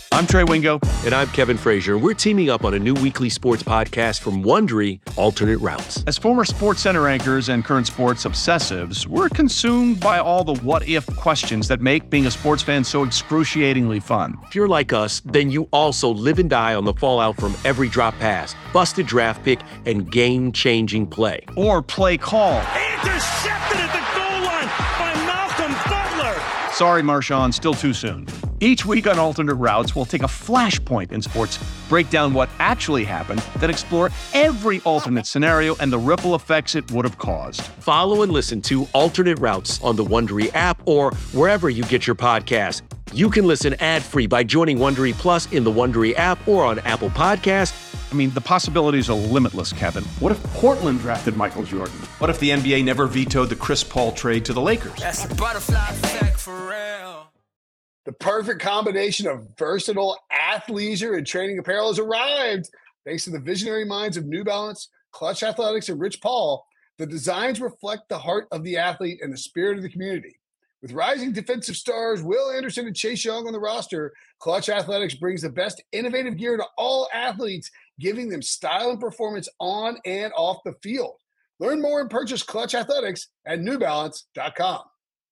I'm Trey Wingo. And I'm Kevin Frazier. We're teaming up on a new weekly sports podcast from Wondery, Alternate Routes. As former Sports Center anchors and current sports obsessives, we're consumed by all the what-if questions that make being a sports fan so excruciatingly fun. If you're like us, then you also live and die on the fallout from every drop pass, busted draft pick, and game-changing play. Or play call. Intercepted at the goal line by Malcolm Butler. Sorry, Marshawn, still too soon. Each week on Alternate Routes, we'll take a flashpoint in sports, break down what actually happened, then explore every alternate scenario and the ripple effects it would have caused. Follow and listen to Alternate Routes on the Wondery app or wherever you get your podcasts. You can listen ad-free by joining Wondery Plus in the Wondery app or on Apple Podcasts. I mean, the possibilities are limitless, Kevin. What if Portland drafted Michael Jordan? What if the NBA never vetoed the Chris Paul trade to the Lakers? That's the butterfly effect for real. The perfect combination of versatile athleisure and training apparel has arrived. Thanks to the visionary minds of New Balance, Clutch Athletics, and Rich Paul, the designs reflect the heart of the athlete and the spirit of the community. With rising defensive stars Will Anderson and Chase Young on the roster, Clutch Athletics brings the best innovative gear to all athletes, giving them style and performance on and off the field. Learn more and purchase Clutch Athletics at newbalance.com.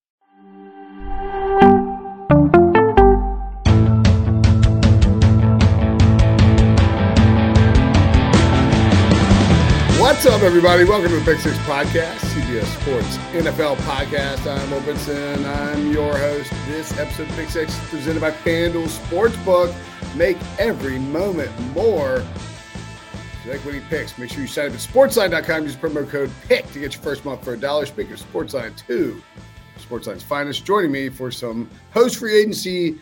What's up, everybody? Welcome to the Pick Six Podcast, CBS Sports NFL Podcast. I'm Will Benson. I'm your host. This episode of Pick Six is presented by FanDuel Sportsbook. Make every moment more. If you like winning picks, make sure you sign up at sportsline.com. Use promo code PICK to get your first month for $1. Speaking of Sportsline 2, Sportsline's finest, joining me for some post-free agency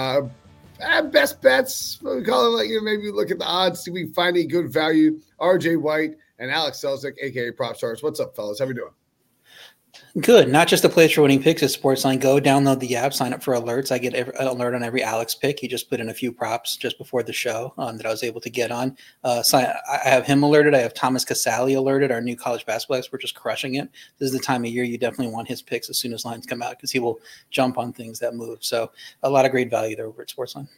best bets. What we call it, maybe look at the odds, see if we can find any good value. RJ White and Alex Selznick, a.k.a. Prop Stars. What's up, fellas? How we doing? Good. Not just a place for winning picks at Sportsline. Go download the app, sign up for alerts. I get an alert on every Alex pick. He just put in a few props just before the show that I was able to get on. So I have him alerted. I have Thomas Casale alerted, our new college basketball expert, just crushing it. This is the time of year you definitely want his picks as soon as lines come out because he will jump on things that move. So a lot of great value there over at Sportsline.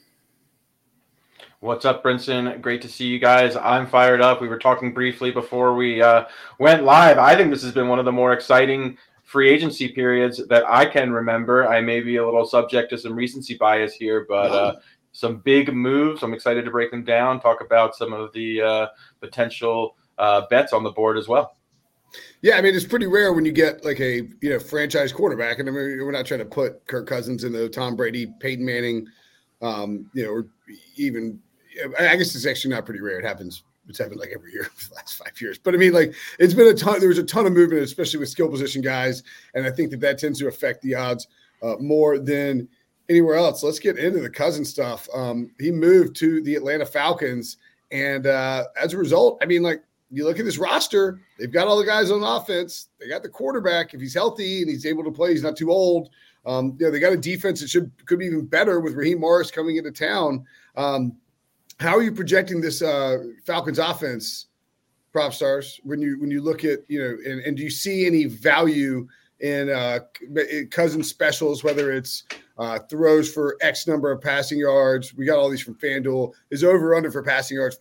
What's up, Brinson? Great to see you guys. I'm fired up. We were talking briefly before we went live. I think this has been one of the more exciting free agency periods that I can remember. I may be a little subject to some recency bias here, but some big moves. I'm excited to break them down, talk about some of the potential bets on the board as well. Yeah, I mean, it's pretty rare when you get like a franchise quarterback. And I mean, we're not trying to put Kirk Cousins in the Tom Brady, Peyton Manning, or even – I guess it's actually not pretty rare. It's happened like every year for the last 5 years. But I mean, like it's been there was a ton of movement, especially with skill position guys. And I think that tends to affect the odds more than anywhere else. Let's get into the Cousins stuff. He moved to the Atlanta Falcons. And as a result, I mean, like you look at this roster, they've got all the guys on offense. They got the quarterback. If he's healthy and he's able to play, he's not too old. They got a defense that could be even better with Raheem Morris coming into town. How are you projecting this Falcons offense, Prop Stars, when you look at, and do you see any value in Cousins specials, whether it's throws for X number of passing yards? We got all these from FanDuel. His over-under for passing yards,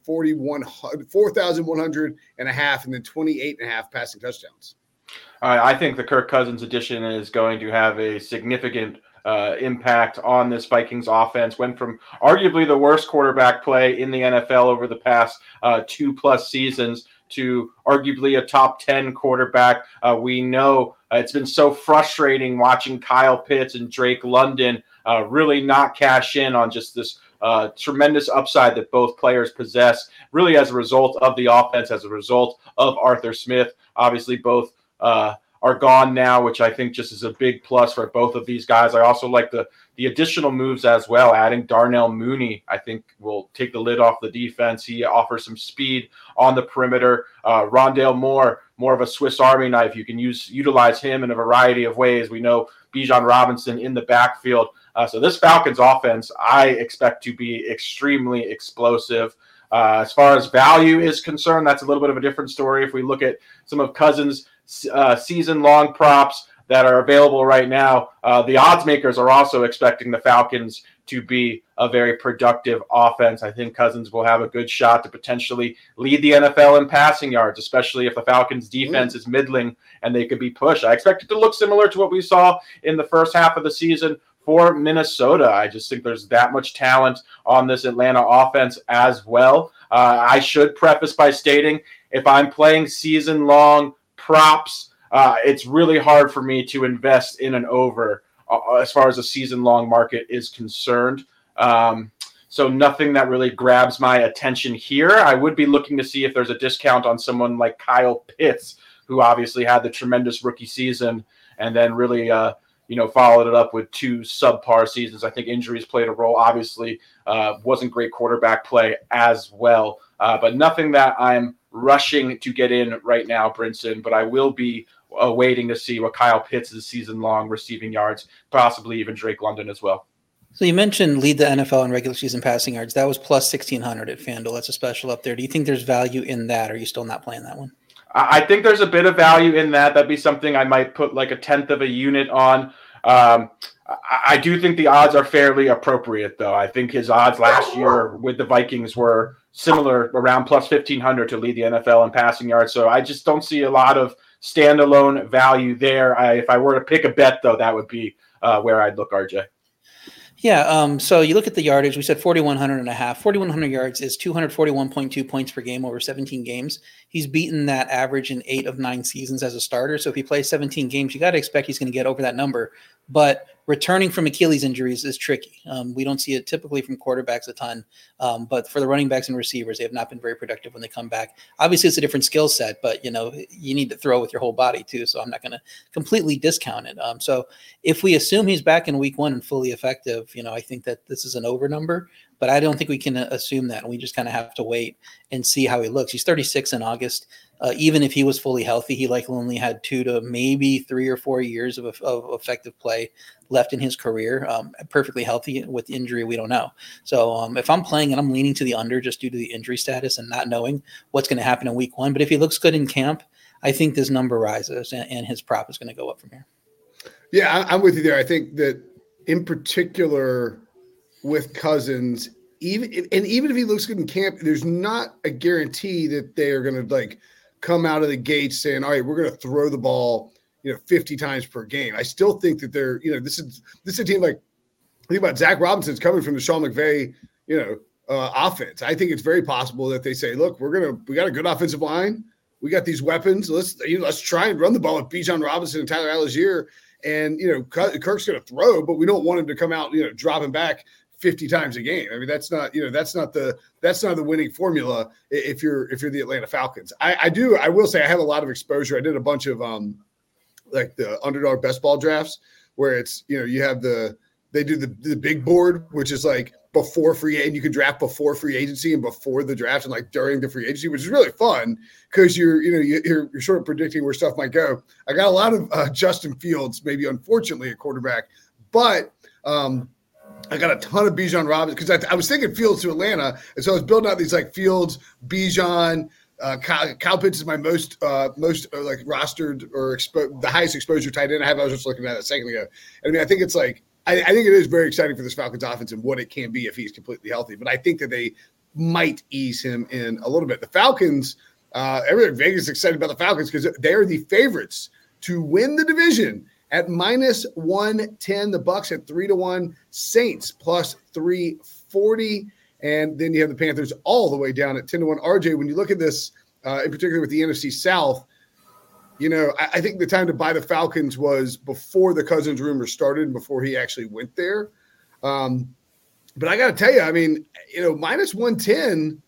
4,100 and a half, and then 28 and a half passing touchdowns. I think the Kirk Cousins addition is going to have a significant impact on this Vikings offense. Went from arguably the worst quarterback play in the NFL over the past 2+ seasons to arguably a top 10 quarterback. We know it's been so frustrating watching Kyle Pitts and Drake London really not cash in on just this tremendous upside that both players possess, really as a result of the offense, as a result of Arthur Smith. Obviously, both are gone now, which I think just is a big plus for both of these guys. I also like the additional moves as well. Adding Darnell Mooney, I think, will take the lid off the defense. He offers some speed on the perimeter. Rondale Moore, more of a Swiss Army knife. You can utilize him in a variety of ways. We know Bijan Robinson in the backfield. So this Falcons offense, I expect to be extremely explosive. As far as value is concerned, that's a little bit of a different story. If we look at some of Cousins' season-long props, that are available right now, the odds makers are also expecting the Falcons to be a very productive offense. I think Cousins will have a good shot to potentially lead the NFL in passing yards, especially if the Falcons defense is middling and they could be pushed. I expect it to look similar to what we saw in the first half of the season for Minnesota. I just think there's that much talent on this Atlanta offense as well. I should preface by stating, if I'm playing season-long props, it's really hard for me to invest in an over as far as the season-long market is concerned. So nothing that really grabs my attention here. I would be looking to see if there's a discount on someone like Kyle Pitts, who obviously had the tremendous rookie season and then really followed it up with 2 subpar seasons. I think injuries played a role. Obviously, wasn't great quarterback play as well. But nothing that I'm rushing to get in right now, Brinson. But I will be waiting to see what Kyle Pitts' season-long receiving yards, possibly even Drake London as well. So you mentioned lead the NFL in regular season passing yards. That was plus 1,600 at FanDuel. That's a special up there. Do you think there's value in that, or are you still not playing that one? I think there's a bit of value in that. That'd be something I might put like 1/10 of a unit on. I do think the odds are fairly appropriate, though. I think his odds last year with the Vikings were similar, around plus 1,500 to lead the NFL in passing yards. So I just don't see a lot of standalone value there. If I were to pick a bet, though, that would be where I'd look, RJ. Yeah, so you look at the yardage. We said 4,100 and a half. 4,100 yards is 241.2 points per game over 17 games. He's beaten that average in 8 of 9 seasons as a starter. So if he plays 17 games, you got to expect he's going to get over that number. But returning from Achilles injuries is tricky. We don't see it typically from quarterbacks a ton. But for the running backs and receivers, they have not been very productive when they come back. Obviously, it's a different skill set, but, you need to throw with your whole body too. So I'm not going to completely discount it. So if we assume he's back in week 1 and fully effective, I think that this is an over number. But I don't think we can assume that. We just kind of have to wait and see how he looks. He's 36 in August. Even if he was fully healthy, he likely only had 2 to maybe 3 or 4 years of effective play left in his career. Perfectly healthy. With injury, we don't know. So if I'm playing and I'm leaning to the under just due to the injury status and not knowing what's going to happen in week 1. But if he looks good in camp, I think this number rises and his prop is going to go up from here. Yeah, I'm with you there. I think that in particular with Cousins, even if he looks good in camp, there's not a guarantee that they are going to come out of the gate saying, all right, we're going to throw the ball, 50 times per game. I still think that they're, this is a team think about Zach Robinson's coming from the Sean McVay, offense. I think it's very possible that they say, look, we got a good offensive line. We got these weapons. Let's try and run the ball with Bijan Robinson and Tyler Algier. And, Kirk's going to throw, but we don't want him to come out, dropping back 50 times a game. I mean, that's not the winning formula if you're the Atlanta Falcons. I will say I have a lot of exposure. I did a bunch of the underdog best ball drafts where it's, you have they do the big board, which is before free agent. You can draft before free agency and before the draft and during the free agency, which is really fun because you're sort of predicting where stuff might go. I got a lot of Justin Fields, maybe unfortunately at quarterback, but I got a ton of Bijan Robinson because I was thinking Fields to Atlanta, and so I was building out these Fields, Bijan. Kyle Pitts is my most rostered or the highest exposure tight end I have. I was just looking at it a second ago. I mean, I think it's I think it is very exciting for this Falcons offense and what it can be if he's completely healthy. But I think that they might ease him in a little bit. The Falcons, Vegas is excited about the Falcons because they are the favorites to win the division at minus 110. The Bucs at 3-1. Saints plus 340. And then you have the Panthers all the way down at 10-1. RJ, when you look at this, in particular with the NFC South, I think the time to buy the Falcons was before the Cousins rumor started and before he actually went there. But I got to tell you, I mean, minus 110,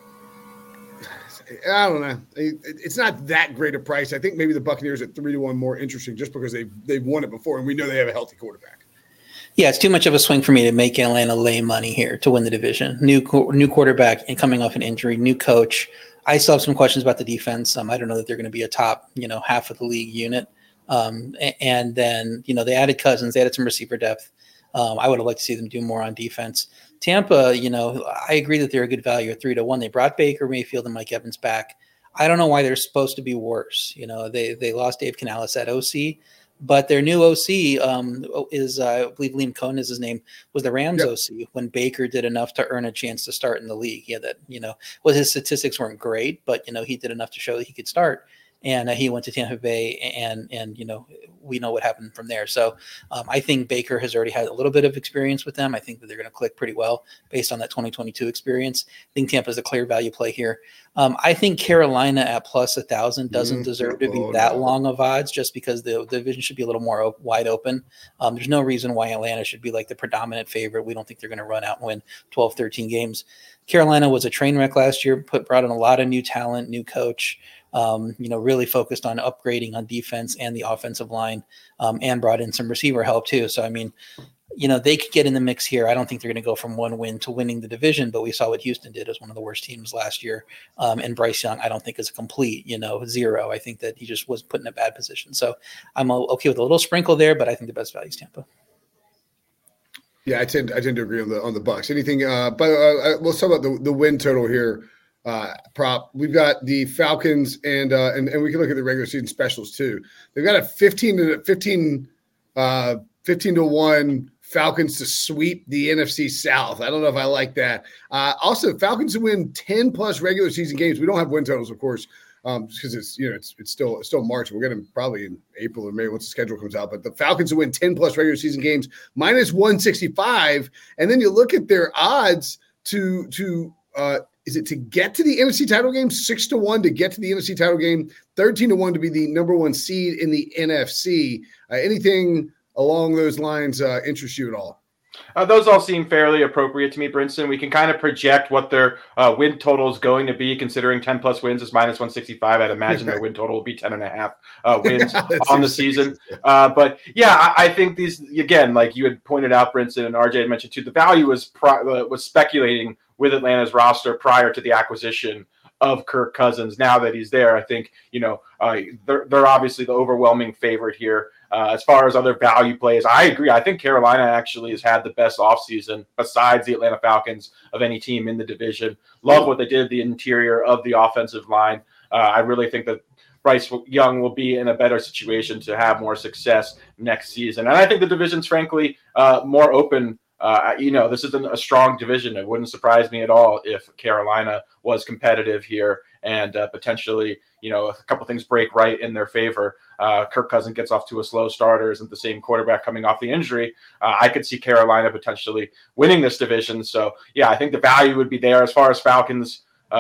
I don't know. It's not that great a price. I think maybe the Buccaneers at 3-1 more interesting just because they've won it before and we know they have a healthy quarterback. Yeah, it's too much of a swing for me to make Atlanta lay money here to win the division. New quarterback and coming off an injury, new coach. I still have some questions about the defense. I don't know that they're going to be a top, half of the league unit. And then, they added Cousins. They added some receiver depth. I would have liked to see them do more on defense. Tampa, I agree that they're a good value at 3-1. They brought Baker Mayfield and Mike Evans back. I don't know why they're supposed to be worse. They lost Dave Canales at OC. But their new OC is, I believe Liam Cohen is his name, was the Rams OC when Baker did enough to earn a chance to start in the league. Yeah, that, his statistics weren't great, but, he did enough to show that he could start. And he went to Tampa Bay, and we know what happened from there. So I think Baker has already had a little bit of experience with them. I think that they're going to click pretty well based on that 2022 experience. I think Tampa's a clear value play here. I think Carolina at plus 1,000 doesn't deserve to be that long of odds, just because the division should be a little more wide open. There's no reason why Atlanta should be like the predominant favorite. We don't think they're going to run out and win 12, 13 games. Carolina was a train wreck last year, brought in a lot of new talent, new coach, really focused on upgrading on defense and the offensive line, and brought in some receiver help too. So, they could get in the mix here. I don't think they're going to go from one win to winning the division, but we saw what Houston did as one of the worst teams last year. And Bryce Young, I don't think is a complete, zero. I think that he just was put in a bad position. So I'm okay with a little sprinkle there, but I think the best value is Tampa. Yeah, I tend to agree on the Bucks. Anything, but we'll talk about the win total here. Prop. We've got the Falcons and we can look at the regular season specials too. They've got a 15 to 1 Falcons to sweep the NFC South. I don't know if I like that. Also, Falcons to win 10 plus regular season games. We don't have win totals, of course, because it's still March. We'll get them probably in April or May once the schedule comes out. But the Falcons to win 10 plus regular season games minus 165, and then you look at their odds to is it to get to the NFC title game? 6 to 1 to get to the NFC title game, 13 to 1 to be the number 1 seed in the NFC. Anything along those lines interest you at all? Those all seem fairly appropriate to me, Brinson. We can kind of project what their win total is going to be, considering 10 plus wins is minus 165. I'd imagine their win total will be 10.5 wins on the season. But yeah, I think these, again, like you had pointed out, Brinson, and RJ had mentioned too, the value was speculating with Atlanta's roster prior to the acquisition of Kirk Cousins. Now that he's there, I think, they're obviously the overwhelming favorite here. As far as other value plays, I agree. I think Carolina actually has had the best offseason besides the Atlanta Falcons of any team in the division. Love what they did, the interior of the offensive line. I really think that Bryce Young will be in a better situation to have more success next season. And I think the division's frankly more open. This isn't a strong division. It wouldn't surprise me at all if Carolina was competitive here and potentially, a couple things break right in their favor. Kirk Cousins gets off to a slow starter, isn't the same quarterback coming off the injury. I could see Carolina potentially winning this division. So, yeah, I think the value would be there. As far as Falcons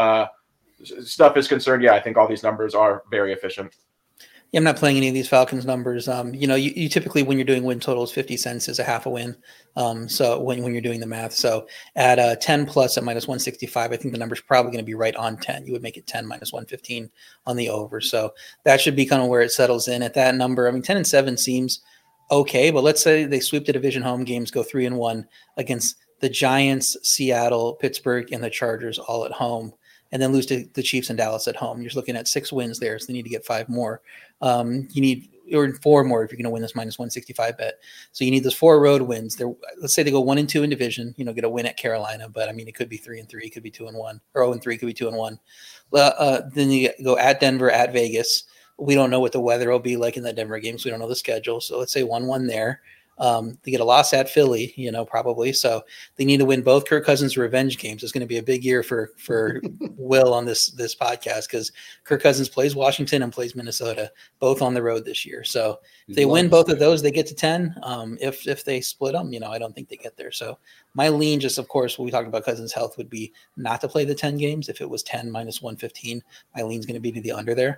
stuff is concerned, yeah, I think all these numbers are very efficient. Yeah, I'm not playing any of these Falcons numbers. You typically, when you're doing win totals, 50 cents is a half a win. So when you're doing the math, so at 10 plus at minus 165, I think the number's probably going to be right on 10. You would make it 10 minus 115 on the over. So that should be kind of where it settles in at that number. 10-7 seems okay, but let's say they sweep the division home games, go 3-1 against the Giants, Seattle, Pittsburgh, and the Chargers all at home, and then lose to the Chiefs and Dallas at home. You're just looking at 6 wins there, so they need to get 5 more. You need, or 4 more if you're going to win this minus 165 bet. So you need those 4 road wins. Let's say they go 1-2 in division, get a win at Carolina, but it could be 3-3, it could be 2-1, or 0-3, could be 2-1. Then you go at Denver, at Vegas. We don't know what the weather will be like in that Denver game, so we don't know the schedule. So let's say 1-1 there. They get a loss at Philly, probably. So they need to win both Kirk Cousins revenge games. It's going to be a big year for Will on this podcast, because Kirk Cousins plays Washington and plays Minnesota, both on the road this year. So if they win both of those, they get to 10. If they split them, I don't think they get there. So my lean, just of course, when we talked about Cousins' health, would be not to play the 10 games. If it was 10 minus 115, my lean's going to be to the under there.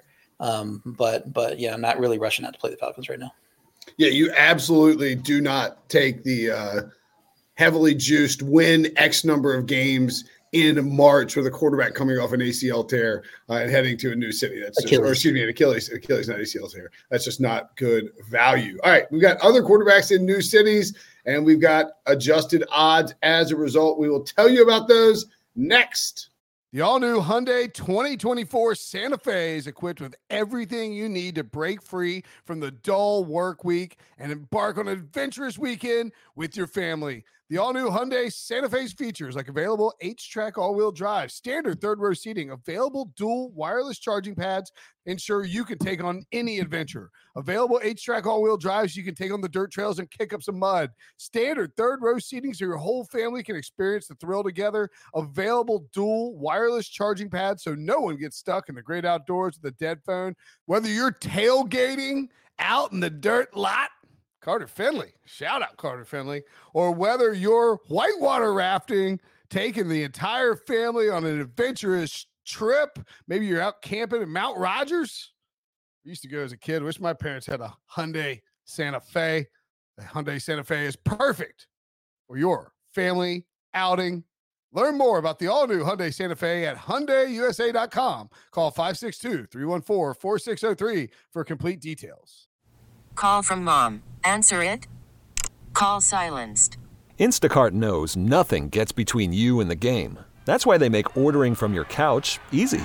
But yeah, I'm not really rushing out to play the Falcons right now. Yeah, you absolutely do not take the heavily juiced win X number of games in March with a quarterback coming off an ACL tear and heading to a new city. That's just, or excuse me, an Achilles, not ACL tear. That's just not good value. All right, we've got other quarterbacks in new cities, and we've got adjusted odds as a result. We will tell you about those next. The all-new Hyundai 2024 Santa Fe is equipped with everything you need to break free from the dull work week and embark on an adventurous weekend with your family. The all-new Hyundai Santa Fe features like available H-Track all-wheel drive, standard third-row seating, available dual wireless charging pads, ensure you can take on any adventure. Available H-Track all-wheel drives, you can take on the dirt trails and kick up some mud. Standard third-row seating so your whole family can experience the thrill together. Available dual wireless charging pads so no one gets stuck in the great outdoors with a dead phone. Whether you're tailgating out in the dirt lot, Carter Finley, shout out Carter Finley, or whether you're whitewater rafting, taking the entire family on an adventurous trip, maybe you're out camping at Mount Rogers. I used to go as a kid. Wish my parents had a Hyundai Santa Fe. The Hyundai Santa Fe is perfect for your family outing. Learn more about the all-new Hyundai Santa Fe at HyundaiUSA.com. Call 562-314-4603 for complete details. Call from mom. Answer it. Call silenced. Instacart knows nothing gets between you and the game. That's why they make ordering from your couch easy.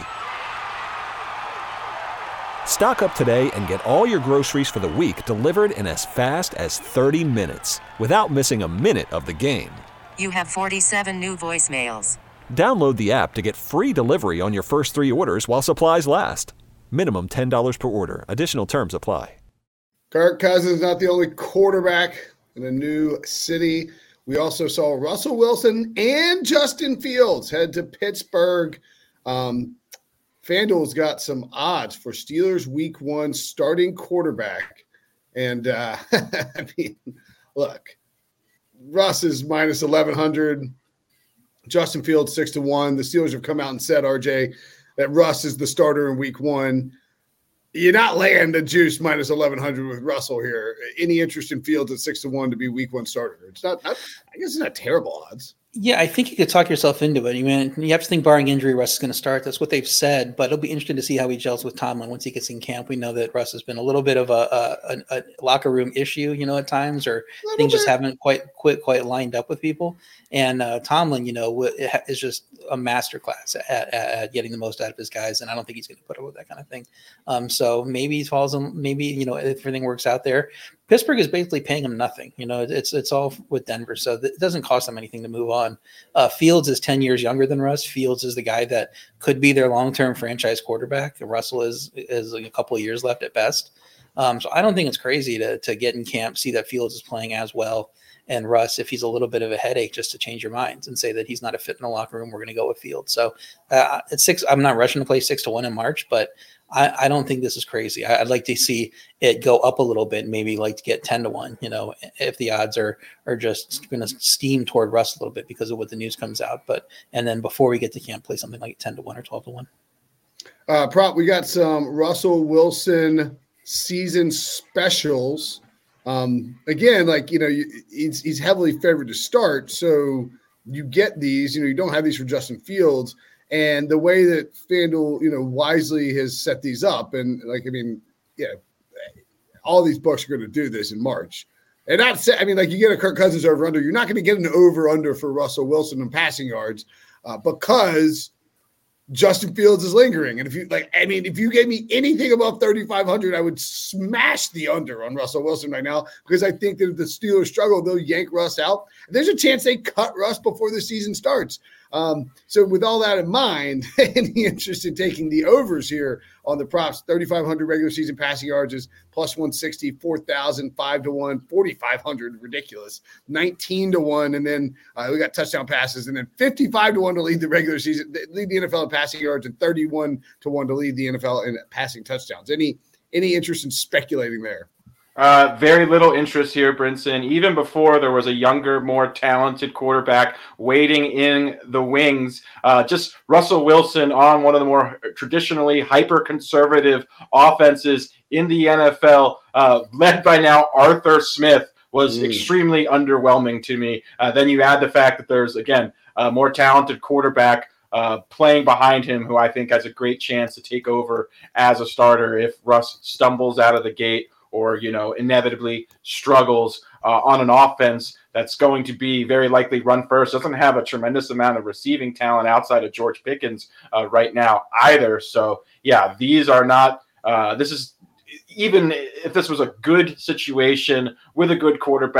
Stock up today and get all your groceries for the week delivered in as fast as 30 minutes without missing a minute of the game. You have 47 new voicemails. Download the app to get free delivery on your first 3 orders while supplies last. Minimum $10 per order. Additional terms apply. Kirk Cousins not the only quarterback in a new city. We also saw Russell Wilson and Justin Fields head to Pittsburgh. FanDuel's got some odds for Steelers Week 1 starting quarterback. And, I mean, look, Russ is minus 1,100. Justin Fields 6-1. The Steelers have come out and said, RJ, that Russ is the starter in Week 1. You're not laying the juice minus 1,100 with Russell here. Any interest in Fields at 6-1 to be Week 1 starter? It's not I guess it's not terrible odds. Yeah, I think you could talk yourself into it. You have to think barring injury, Russ is going to start. That's what they've said, but it'll be interesting to see how he gels with Tomlin once he gets in camp. We know that Russ has been a little bit of a locker room issue, at times, or things just haven't quite lined up with people. And Tomlin, is just a masterclass at getting the most out of his guys, and I don't think he's going to put up with that kind of thing. So maybe he falls in. Maybe if everything works out there. Pittsburgh is basically paying him nothing. It's all with Denver, so it doesn't cost them anything to move on. Fields is 10 years younger than Russ. Fields is the guy that could be their long-term franchise quarterback. Russell is like a couple of years left at best. So I don't think it's crazy to get in camp, see that Fields is playing as well, and Russ, if he's a little bit of a headache, just to change your minds and say that he's not a fit in the locker room, we're going to go with Fields. So at 6, I'm not rushing to play 6-1 in March, but I don't think this is crazy. I'd like to see it go up a little bit, maybe like to get 10-1, if the odds are just going to steam toward Russ a little bit because of what the news comes out. And then before we get to camp, play something like 10-1 or 12-1. Prop, we got some Russell Wilson season specials. Again, he's heavily favored to start. So you get these, you don't have these for Justin Fields. And the way that FanDuel, wisely has set these up, and all these books are going to do this in March. And that's, you get a Kirk Cousins over under, you're not going to get an over under for Russell Wilson in passing yards because Justin Fields is lingering. And if you gave me anything above 3,500, I would smash the under on Russell Wilson right now, because I think that if the Steelers struggle, they'll yank Russ out. And there's a chance they cut Russ before the season starts. So with all that in mind, any interest in taking the overs here on the props? 3,500 regular season passing yards is plus 160, 4,000, 5-1, 4,500, ridiculous, 19-1, and then we got touchdown passes, and then 55-1 to lead the regular season, lead the NFL in passing yards, and 31-1 to lead the NFL in passing touchdowns. Any interest in speculating there? Very little interest here, Brinson. Even before there was a younger, more talented quarterback waiting in the wings, just Russell Wilson on one of the more traditionally hyper-conservative offenses in the NFL, led by now Arthur Smith, was extremely underwhelming to me. Then you add the fact that there's, again, a more talented quarterback playing behind him, who I think has a great chance to take over as a starter if Russ stumbles out of the gate or, inevitably struggles on an offense that's going to be very likely run first. Doesn't have a tremendous amount of receiving talent outside of George Pickens right now either. So, yeah, these are not this is, even if this was a good situation with a good quarterback,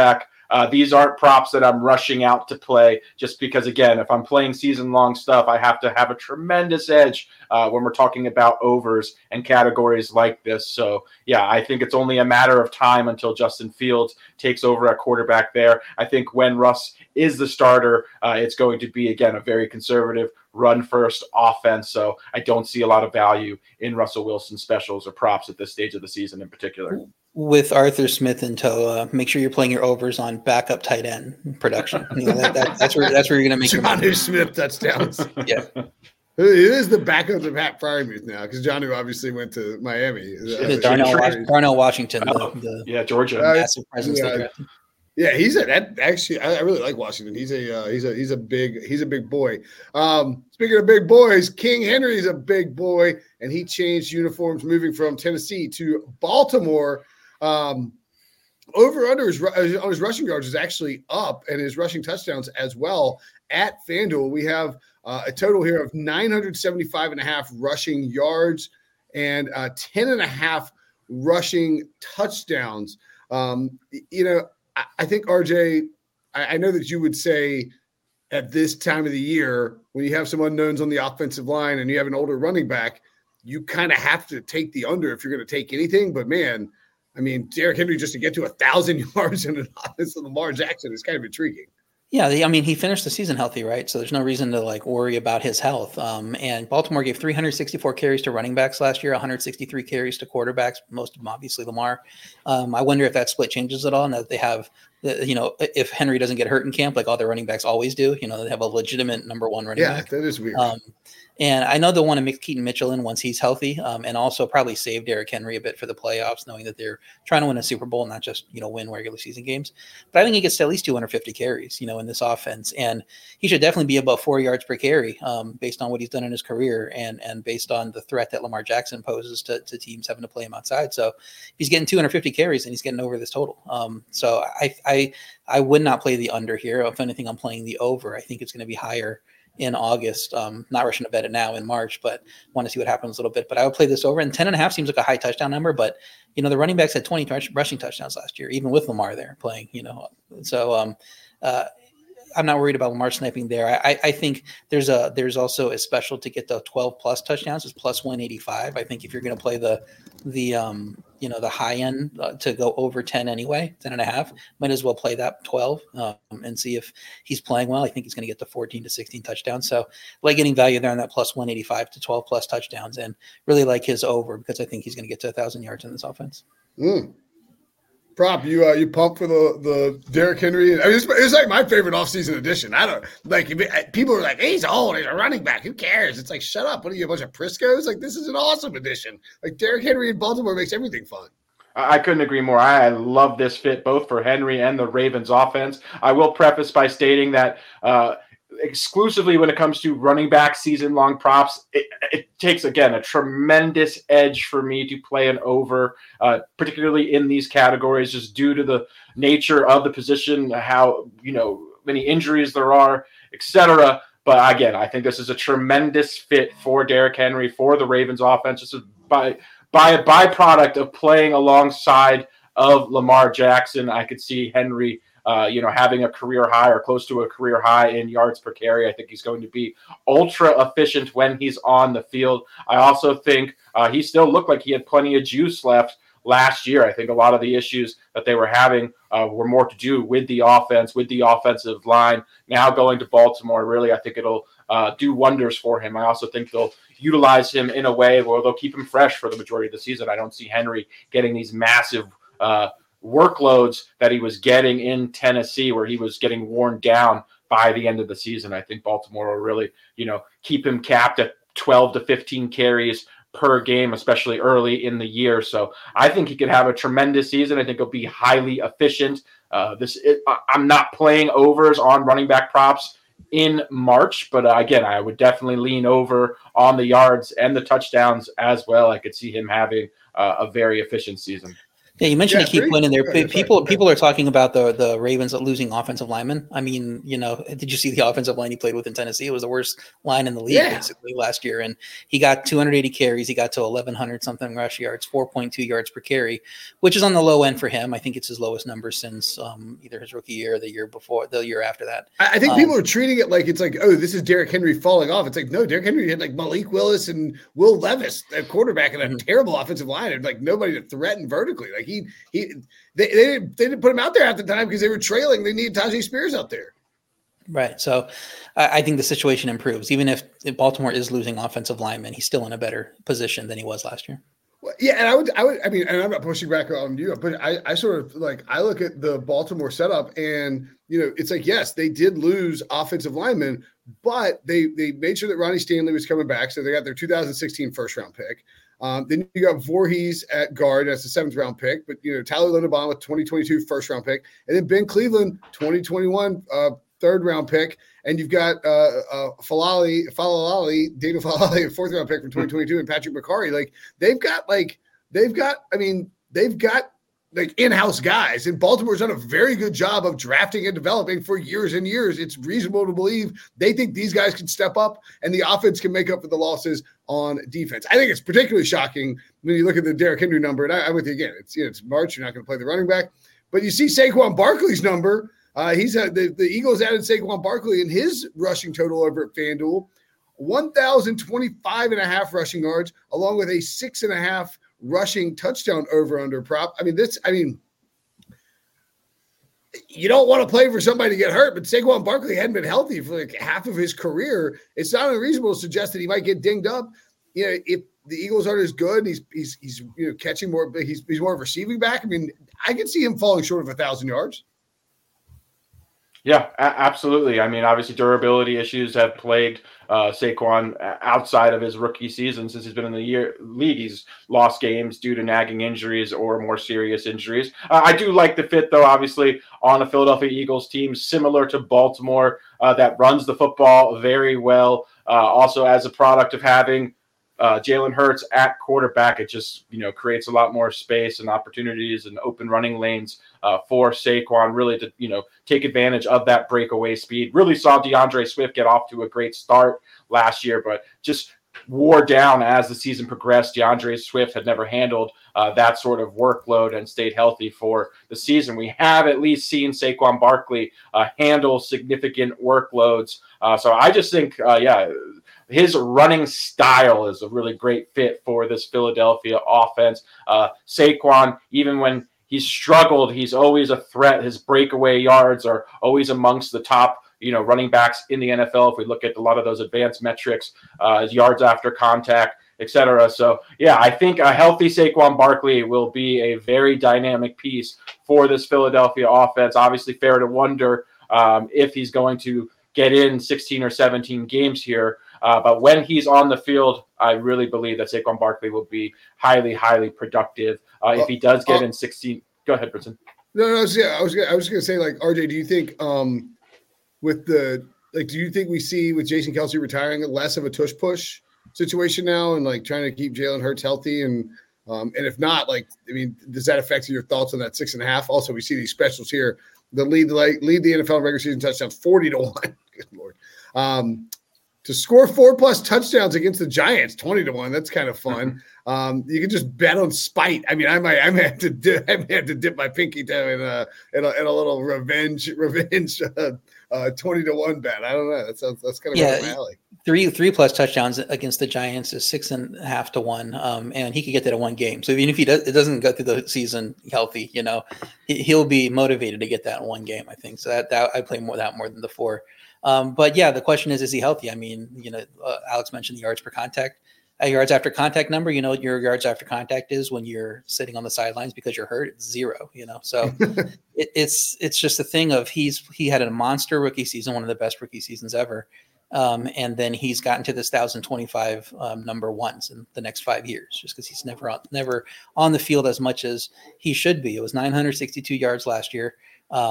These aren't props that I'm rushing out to play just because, again, if I'm playing season-long stuff, I have to have a tremendous edge when we're talking about overs and categories like this. So, yeah, I think it's only a matter of time until Justin Fields takes over at quarterback there. I think when Russ is the starter, it's going to be, again, a very conservative run-first offense. So I don't see a lot of value in Russell Wilson specials or props at this stage of the season in particular. With Arthur Smith in tow, make sure you're playing your overs on backup tight end production. That's where you're going to make your money. Jonnu Smith touchdowns. Yeah. It is the backup to Pat Fryermuth now because Jonnu obviously went to Miami. Darnell Washington, Georgia, massive presence. Yeah, I really like Washington. He's a big boy. Speaking of big boys, King Henry's a big boy, and he changed uniforms moving from Tennessee to Baltimore. Over under on his rushing yards is actually up, and his rushing touchdowns as well at FanDuel. We have a total here of 975.5 rushing yards and 10.5 rushing touchdowns. I think, RJ, I know that you would say at this time of the year, when you have some unknowns on the offensive line and you have an older running back, you kind of have to take the under if you're going to take anything. But, man, I mean, Derrick Henry just to get to 1,000 yards in an offense of Lamar Jackson is kind of intriguing. Yeah, I mean, he finished the season healthy, right? So there's no reason to worry about his health. And Baltimore gave 364 carries to running backs last year, 163 carries to quarterbacks, most of them obviously Lamar. I wonder if that split changes at all, and that they have, if Henry doesn't get hurt in camp like all their running backs always do, they have a legitimate number one running back. Yeah, that is weird. And I know they'll want to mix Keaton Mitchell in once he's healthy, and also probably save Derrick Henry a bit for the playoffs, knowing that they're trying to win a Super Bowl, not just win regular season games. But I think he gets to at least 250 carries, in this offense, and he should definitely be above 4 yards per carry, based on what he's done in his career, and based on the threat that Lamar Jackson poses to teams having to play him outside. So if he's getting 250 carries, and he's getting over this total. So I would not play the under here. If anything, I'm playing the over. I think it's going to be higher in August. Not rushing to bet it now in March, but want to see what happens a little bit. But I would play this over, and 10.5 seems like a high touchdown number, but the running backs had 20 rushing touchdowns last year, even with Lamar there playing, so I'm not worried about Lamar sniping there. I think there's also a special to get the 12 plus touchdowns is plus 185. I think if you're going to play the high end to go over 10 anyway, 10.5, might as well play that 12 and see if he's playing well. I think he's going to get to 14 to 16 touchdowns. So getting value there on that plus 185 to 12 plus touchdowns, and really like his over because I think he's going to get to 1,000 yards in this offense. Prop, you pumped for the Derrick Henry? I mean, it's like my favorite offseason edition. I don't people are like, he's old, he's a running back. Who cares? It's like, shut up. What are you, a bunch of Priscos? Like, this is an awesome edition. Like, Derrick Henry in Baltimore makes everything fun. I couldn't agree more. I love this fit both for Henry and the Ravens offense. I will preface by stating that exclusively when it comes to running back season-long props, it takes, again, a tremendous edge for me to play an over, particularly in these categories, just due to the nature of the position, how, many injuries there are, etc. But again, I think this is a tremendous fit for Derrick Henry, for the Ravens offense, just by a byproduct of playing alongside of Lamar Jackson. I could see Henry having a career high or close to a career high in yards per carry. I think he's going to be ultra efficient when he's on the field. I also think he still looked like he had plenty of juice left last year. I think a lot of the issues that they were having were more to do with the offense, with the offensive line. Now going to Baltimore, really, I think it'll do wonders for him. I also think they'll utilize him in a way where they'll keep him fresh for the majority of the season. I don't see Henry getting these massive workloads that he was getting in Tennessee, where he was getting worn down by the end of the season. I think Baltimore will really, keep him capped at 12 to 15 carries per game, especially early in the year. So I think he could have a tremendous season. I think he'll be highly efficient. I'm not playing overs on running back props in March, but again, I would definitely lean over on the yards and the touchdowns as well. I could see him having a very efficient season. Yeah, you mentioned a key point in there. Sorry. People are talking about the Ravens losing offensive linemen. I mean, did you see the offensive line he played with in Tennessee? It was the worst line in the league basically last year, and he got 280 carries. He got to 1,100 something rush yards, 4.2 yards per carry, which is on the low end for him. I think it's his lowest number since either his rookie year or the year after that. I think people are treating it like it's like, oh, this is Derrick Henry falling off. It's like, no, Derrick Henry had like Malik Willis and Will Levis, a quarterback, and a terrible offensive line, and like nobody to threaten vertically. Like they didn't put him out there at the time because they were trailing. They needed Tajay Spears out there. Right. So I think the situation improves. Even if Baltimore is losing offensive linemen, he's still in a better position than he was last year. Well, yeah, and I mean, and I'm not pushing back on you, but I sort of like, I look at the Baltimore setup and, it's like, yes, they did lose offensive linemen, but they made sure that Ronnie Stanley was coming back. So they got their 2016 first round pick. Then you got Voorhees at guard. That's the 7th round pick. But, Tyler Linderbaum with 2022 first round pick. And then Ben Cleveland, 2021 3rd round pick. And you've got Daniel Falalali, a 4th round pick from 2022, and Patrick McCarry. Like they've got in-house guys, and Baltimore's done a very good job of drafting and developing for years and years. It's reasonable to believe they think these guys can step up and the offense can make up for the losses on defense. I think it's particularly shocking when you look at the Derrick Henry number, and I'm with you again. It's March. You're not going to play the running back, but you see Saquon Barkley's number. The Eagles added Saquon Barkley, and his rushing total over at FanDuel, 1,025.5 rushing yards, along with a 6.5 rushing touchdown over under prop. You don't want to play for somebody to get hurt, but Saquon Barkley hadn't been healthy for like half of his career. It's not unreasonable to suggest that he might get dinged up. If the Eagles aren't as good, he's catching more, he's more of a receiving back. I can see him falling short of 1,000 yards. Yeah, absolutely. Obviously durability issues have plagued Saquon outside of his rookie season. Since he's been in the league, he's lost games due to nagging injuries or more serious injuries. I do like the fit, though, obviously, on a Philadelphia Eagles team similar to Baltimore that runs the football very well. Also, as a product of having Jalen Hurts at quarterback, it just creates a lot more space and opportunities and open running lanes for Saquon, really to take advantage of that breakaway speed. Really saw DeAndre Swift get off to a great start last year, but just wore down as the season progressed. DeAndre Swift had never handled that sort of workload and stayed healthy for the season. We have at least seen Saquon Barkley handle significant workloads. So I just think, his running style is a really great fit for this Philadelphia offense. Saquon, even when he's struggled, he's always a threat. His breakaway yards are always amongst the top, running backs in the NFL. If we look at a lot of those advanced metrics, yards after contact, etc. So, I think a healthy Saquon Barkley will be a very dynamic piece for this Philadelphia offense. Obviously, fair to wonder if he's going to get in 16 or 17 games here. But when he's on the field, I really believe that Saquon Barkley will be highly, highly productive. If he does get in 16, go ahead, Brinson. No, I was going to say, like, RJ, do you think do you think we see with Jason Kelce retiring less of a tush push situation now and like trying to keep Jalen Hurts healthy? And if not, does that affect your thoughts on that 6.5? Also, we see these specials here that lead the NFL regular season touchdowns 40-1. Good Lord. To score 4+ touchdowns against the Giants, 20-1. That's kind of fun. You can just bet on spite. I might have to dip my pinky toe in a little revenge 20-1 bet. I don't know. That's kind of right up my alley. 3+ touchdowns against the Giants is 6.5 to 1. And he could get that in one game. So even if it doesn't go through the season healthy, he'll be motivated to get that in one game, I think. So that I play more than the 4. But the question is he healthy? Alex mentioned the yards per contact, yards after contact number. Your yards after contact is when you're sitting on the sidelines because you're hurt. It's 0. So it's just a thing of he had a monster rookie season, one of the best rookie seasons ever, and then he's gotten to this 1,025 number once in the next 5 years, just because he's never on the field as much as he should be. It was 962 yards last year,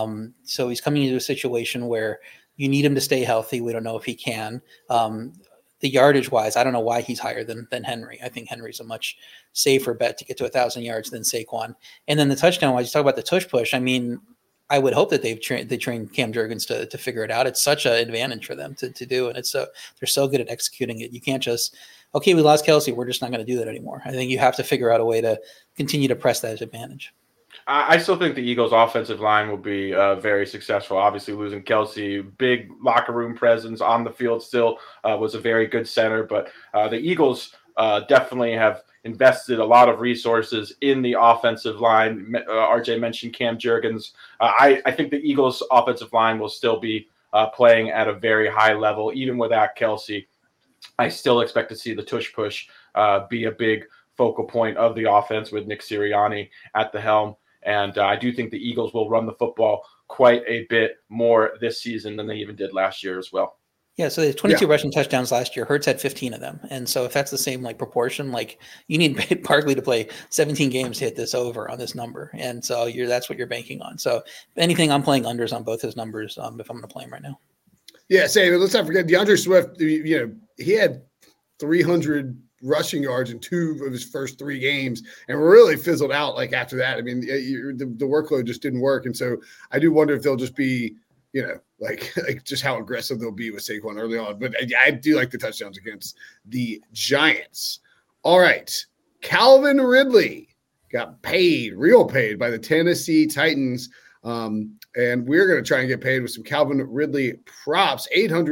so he's coming into a situation where you need him to stay healthy. We don't know if he can. the yardage wise, I don't know why he's higher than Henry. I think Henry's a much safer bet to get to 1,000 yards than Saquon. And then the touchdown wise, you talk about the tush push. I mean, I would hope that they trained Cam Jurgens to figure it out. It's such an advantage for them to do, and they're so good at executing it. You can't just, okay, we lost Kelce, we're just not going to do that anymore. I think you have to figure out a way to continue to press that advantage. I still think the Eagles' offensive line will be very successful. Obviously, losing Kelce, big locker room presence on the field still was a very good center, but the Eagles definitely have invested a lot of resources in the offensive line. RJ mentioned Cam Jurgens. I think the Eagles' offensive line will still be playing at a very high level, even without Kelce. I still expect to see the tush push be a big focal point of the offense with Nick Sirianni at the helm. And I do think the Eagles will run the football quite a bit more this season than they even did last year as well. Yeah, so they had 22 rushing touchdowns last year. Hurts had 15 of them. And so if that's the same proportion, you need Barkley to play 17 games to hit this over on this number. And so that's what you're banking on. So if anything, I'm playing unders on both his numbers if I'm going to play him right now. Yeah, say let's not forget DeAndre Swift. He had 300 rushing yards in 2 of his first 3 games, and really fizzled out after that. I mean, the workload just didn't work, and so I do wonder if they'll just be, just how aggressive they'll be with Saquon early on. But I do like the touchdowns against the Giants. All right, Calvin Ridley got real paid by the Tennessee Titans. And we're going to try and get paid with some Calvin Ridley props,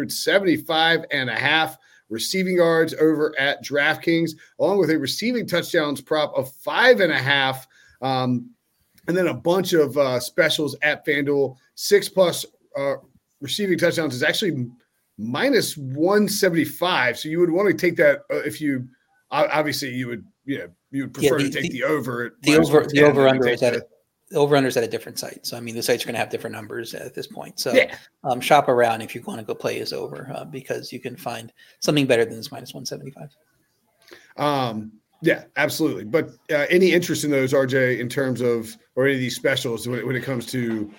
875.5 receiving yards over at DraftKings, along with a receiving touchdowns prop of 5.5. And then a bunch of specials at FanDuel. 6+ receiving touchdowns is actually minus 175. So you would want to take that if you obviously you would prefer to take the over. The over-under is at it. The over-under is at a different site. So, I mean, the sites are going to have different numbers at this point. So shop around if you want to go play his over because you can find something better than this minus 175. Yeah, absolutely. But any interest in those, RJ, in terms of or any of these specials when it comes to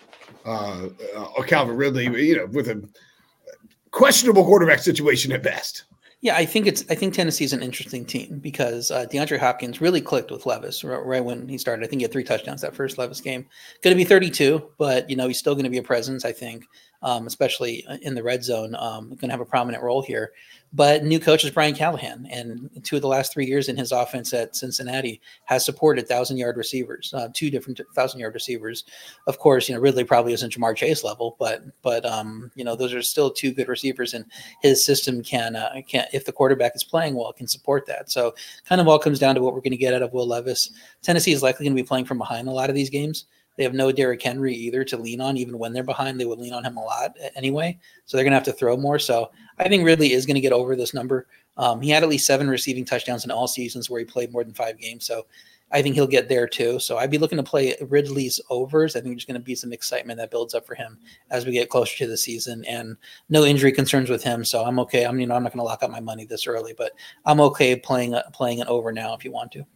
Calvin Ridley, with a questionable quarterback situation at best? Yeah, I think Tennessee is an interesting team because DeAndre Hopkins really clicked with Levis right when he started. I think he had 3 touchdowns that first Levis game. Going to be 32, but he's still going to be a presence, I think, especially in the red zone. Going to have a prominent role here. But new coach is Brian Callahan, and 2 of the last 3 years in his offense at Cincinnati has supported 1,000-yard receivers, 2 different 1,000-yard receivers. Of course, Ridley probably isn't Jamar Chase level, but those are still 2 good receivers, and his system can if the quarterback is playing well, can support that. So kind of all comes down to what we're going to get out of Will Levis. Tennessee is likely going to be playing from behind a lot of these games. They have no Derrick Henry either to lean on. Even when they're behind, they would lean on him a lot anyway. So they're going to have to throw more. So I think Ridley is going to get over this number. He had at least 7 receiving touchdowns in all seasons where he played more than 5 games. So I think he'll get there too. So I'd be looking to play Ridley's overs. I think there's going to be some excitement that builds up for him as we get closer to the season, and no injury concerns with him. So I'm okay. I'm not going to lock up my money this early, but I'm okay playing it over now if you want to.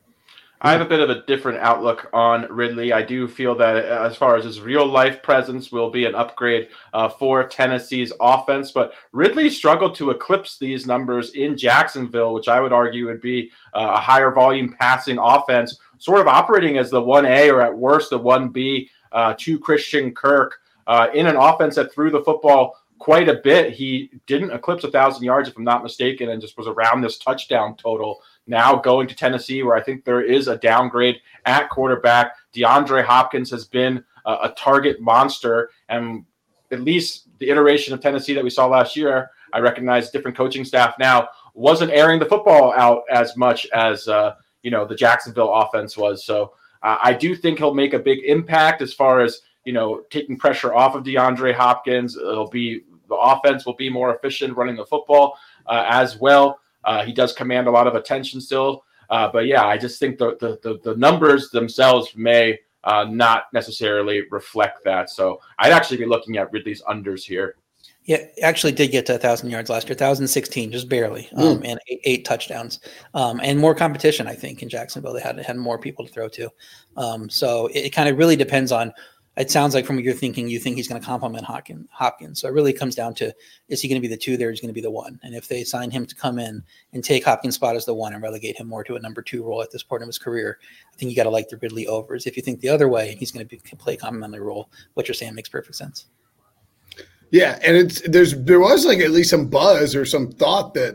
I have a bit of a different outlook on Ridley. I do feel that as far as his real-life presence will be an upgrade for Tennessee's offense, but Ridley struggled to eclipse these numbers in Jacksonville, which I would argue would be a higher volume passing offense, sort of operating as the 1A or at worst the 1B to Christian Kirk in an offense that threw the football quite a bit. He didn't eclipse 1,000 yards, if I'm not mistaken, and just was around this touchdown total. Now going to Tennessee, where I think there is a downgrade at quarterback. DeAndre Hopkins has been a target monster, and at least the iteration of Tennessee that we saw last year, I recognize different coaching staff now, wasn't airing the football out as much as the Jacksonville offense was. So I do think he'll make a big impact as far as taking pressure off of DeAndre Hopkins. The offense will be more efficient running the football as well. He does command a lot of attention still. But yeah, I just think the numbers themselves may not necessarily reflect that. So I'd actually be looking at Ridley's unders here. Yeah, actually did get to 1,000 yards last year, 1,016, just barely, and 8 touchdowns, and more competition, I think, in Jacksonville. They had more people to throw to. So it kind of really depends on it sounds like from what you're thinking, you think he's going to complement Hopkins. So it really comes down to, is he going to be the 2 there? Is he going to be the 1? And if they sign him to come in and take Hopkins' spot as the 1 and relegate him more to a number 2 role at this point in his career, I think you got to like the Ridley overs. If you think the other way, he's going to play a complementary role, what you're saying makes perfect sense. Yeah, and there was like at least some buzz or some thought that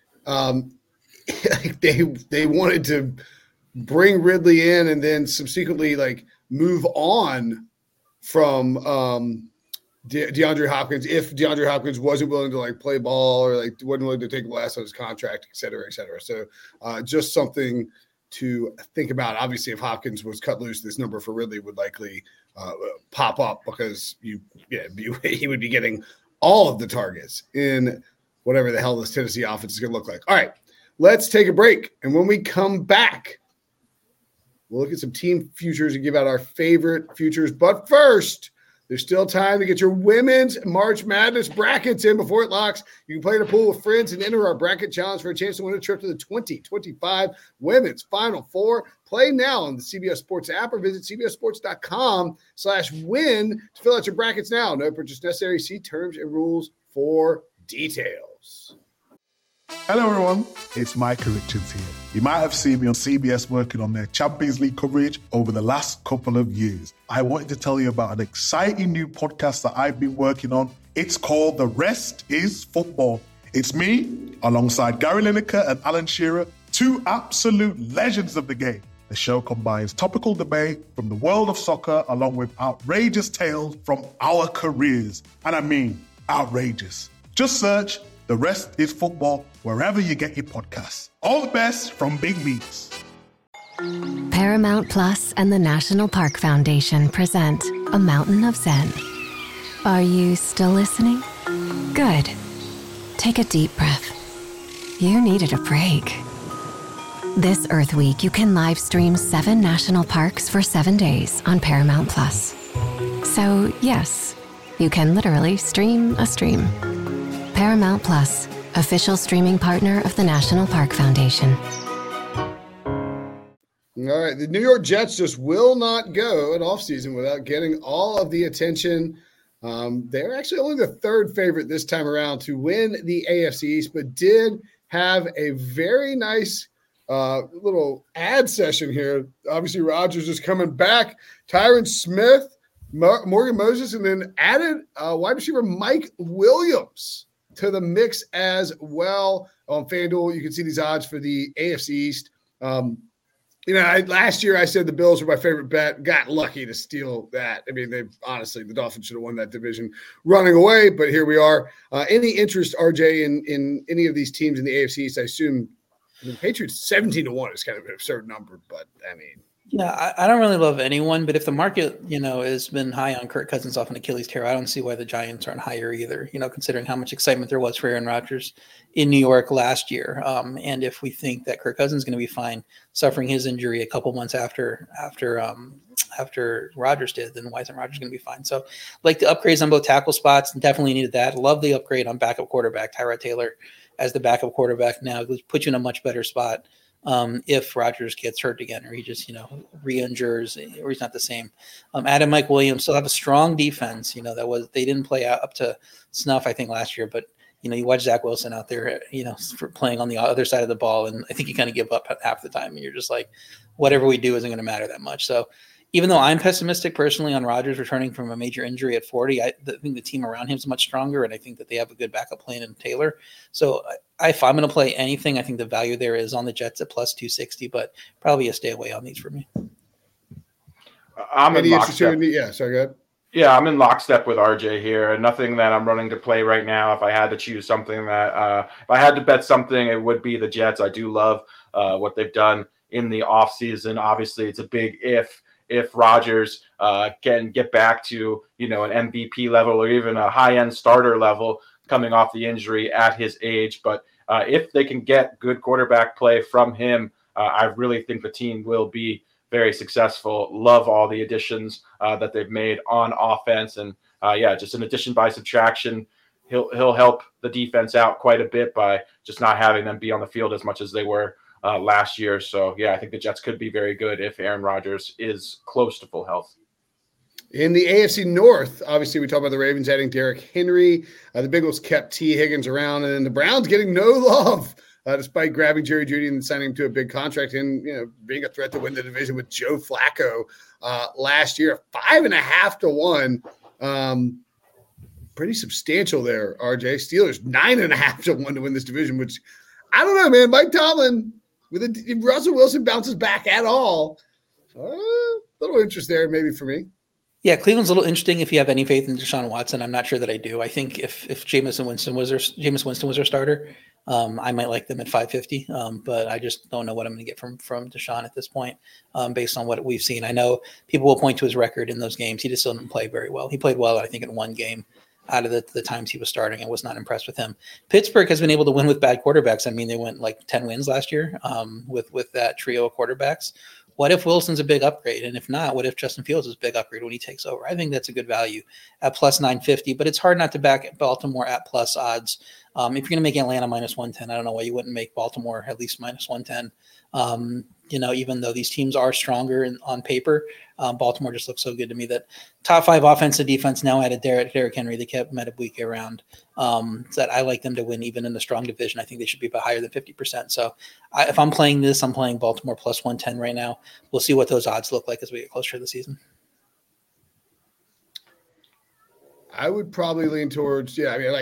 they wanted to bring Ridley in and then subsequently like move on from DeAndre Hopkins if DeAndre Hopkins wasn't willing to like play ball or like wasn't willing to take the last on his contract, et cetera, et cetera. So just something to think about. Obviously, if Hopkins was cut loose, this number for Ridley would likely pop up because he would be getting all of the targets in whatever the hell this Tennessee offense is going to look like. All right, let's take a break. And when we come back, we'll look at some team futures and give out our favorite futures. But first, there's still time to get your women's March Madness brackets in before it locks. You can play in a pool with friends and enter our bracket challenge for a chance to win a trip to the 2025 Women's Final Four. Play now on the CBS Sports app or visit cbssports.com/win to fill out your brackets now. No purchase necessary. See terms and rules for details. Hello everyone, it's Micah Richards here. You might have seen me on CBS working on their Champions League coverage over the last couple of years. I wanted to tell you about an exciting new podcast that I've been working on. It's called The Rest is Football. It's me, alongside Gary Lineker and Alan Shearer, 2 absolute legends of the game. The show combines topical debate from the world of soccer along with outrageous tales from our careers. And I mean outrageous. Just search The Rest is Football wherever you get your podcasts. All the best from Big Meats. Paramount Plus and the National Park Foundation present A Mountain of Zen. Are you still listening? Good. Take a deep breath. You needed a break. This Earth Week, you can live stream 7 national parks for 7 days on Paramount Plus. So, yes, you can literally stream a stream. Paramount Plus, official streaming partner of the National Park Foundation. All right, the New York Jets just will not go an offseason without getting all of the attention. They're actually only the 3rd favorite this time around to win the AFC East, but did have a very nice little ad session here. Obviously, Rodgers is coming back. Tyron Smith, Morgan Moses, and then added wide receiver Mike Williams to the mix as well. On FanDuel, you can see these odds for the AFC East. Last year I said the Bills were my favorite bet. Got lucky to steal that. I mean, the Dolphins should have won that division running away, but here we are. Any interest, RJ, in any of these teams in the AFC East? I assume the Patriots 17-1 is kind of an absurd number, but I mean. Yeah, I don't really love anyone, but if the market, has been high on Kirk Cousins off an Achilles tear, I don't see why the Giants aren't higher either, considering how much excitement there was for Aaron Rodgers in New York last year. And if we think that Kirk Cousins is going to be fine suffering his injury a couple months after Rodgers did, then why isn't Rodgers going to be fine? So like the upgrades on both tackle spots, definitely needed that. Love the upgrade on backup quarterback, Tyrod Taylor as the backup quarterback now. It puts you in a much better spot. If Rodgers gets hurt again, or he just, re-injures, or he's not the same. Adam Mike Williams still have a strong defense. They didn't play up to snuff, I think, last year, but you watch Zach Wilson out there, for playing on the other side of the ball, and I think you kind of give up half the time, and you're just like, whatever we do isn't going to matter that much. So even though I'm pessimistic personally on Rodgers returning from a major injury at 40, I think the team around him is much stronger, and I think that they have a good backup plan in Taylor. So if I'm going to play anything, I think the value there is on the Jets at plus 260, but probably a stay away on these for me. I'm in lockstep. Yeah, sorry, go ahead. Yeah, I'm in lockstep with RJ here. Nothing that I'm running to play right now. If I had to choose something if I had to bet something, it would be the Jets. I do love what they've done in the offseason. Obviously, it's a big if Rodgers can get back to, an MVP level or even a high-end starter level coming off the injury at his age. But if they can get good quarterback play from him, I really think the team will be very successful. Love all the additions that they've made on offense. And just an addition by subtraction. He'll help the defense out quite a bit by just not having them be on the field as much as they were last year. So, I think the Jets could be very good if Aaron Rodgers is close to full health. In the AFC North, obviously, we talk about the Ravens adding Derrick Henry. The Bengals kept T. Higgins around, and then the Browns getting no love, despite grabbing Jerry Jeudy and signing him to a big contract and being a threat to win the division with Joe Flacco last year. 5.5 to 1. Pretty substantial there, RJ. Steelers 9.5 to 1 to win this division, which I don't know, man. Mike Tomlin, if Russell Wilson bounces back at all, a little interest there maybe for me. Yeah, Cleveland's a little interesting if you have any faith in Deshaun Watson. I'm not sure that I do. I think if Jameis Winston was their starter, I might like them at 550. But I just don't know what I'm going to get from Deshaun at this point, based on what we've seen. I know people will point to his record in those games. He just didn't play very well. He played well, I think, in one game out of the times he was starting. I was not impressed with him. Pittsburgh has been able to win with bad quarterbacks. I mean, they went like 10 wins last year with that trio of quarterbacks. What if Wilson's a big upgrade? And if not, what if Justin Fields is a big upgrade when he takes over? I think that's a good value at plus 950, but it's hard not to back Baltimore at plus odds. If you're going to make Atlanta minus 110, I don't know why you wouldn't make Baltimore at least minus 110. Even though these teams are stronger on paper, Baltimore just looks so good to me. That top 5 offense and defense now added Derrick Henry. They kept Madubuike around. That I like them to win even in the strong division. I think they should be about higher than 50%. So if I'm playing this, I'm playing Baltimore plus 110 right now. We'll see what those odds look like as we get closer to the season. I would probably lean towards,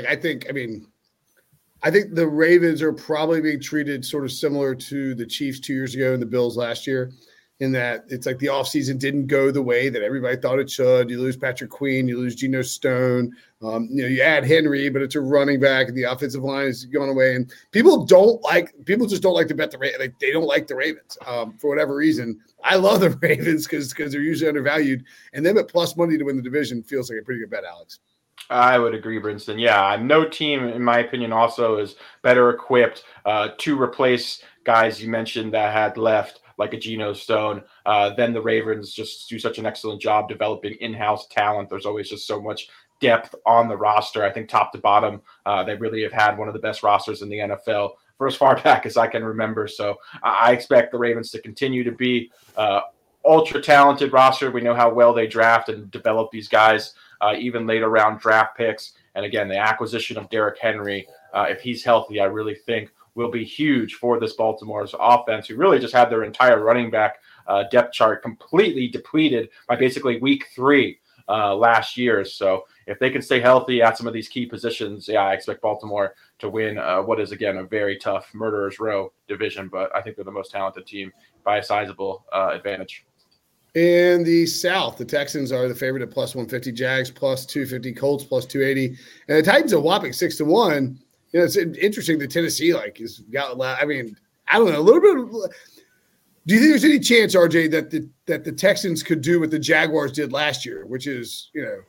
I think the Ravens are probably being treated sort of similar to the Chiefs 2 years ago and the Bills last year, in that it's like the offseason didn't go the way that everybody thought it should. You lose Patrick Queen, you lose Geno Stone, you add Henry, but it's a running back and the offensive line is going away. And people just don't like to bet the Ravens. Like, they don't like the Ravens for whatever reason. I love the Ravens because they're usually undervalued, and them at plus money to win the division feels like a pretty good bet, Alex. I would agree, Brinson. Yeah, no team, in my opinion, also is better equipped to replace guys you mentioned that had left, like a Geno Stone. Then the Ravens just do such an excellent job developing in-house talent. There's always just so much depth on the roster. I think top to bottom, they really have had one of the best rosters in the NFL for as far back as I can remember. So I expect the Ravens to continue to be ultra talented roster. We know how well they draft and develop these guys, even later round draft picks. And again, the acquisition of Derrick Henry, if he's healthy, I really think will be huge for this Baltimore's offense, who really just had their entire running back depth chart completely depleted by basically week 3 last year. So if they can stay healthy at some of these key positions, I expect Baltimore to win what is, again, a very tough murderer's row division. But I think they're the most talented team by a sizable advantage. In the South, the Texans are the favorite at plus 150, Jags plus 250, Colts plus 280, and the Titans a whopping 6 to 1. It's interesting that Tennessee has got. I mean, I don't know, a little bit. Do you think there's any chance, RJ, that the Texans could do what the Jaguars did last year, which is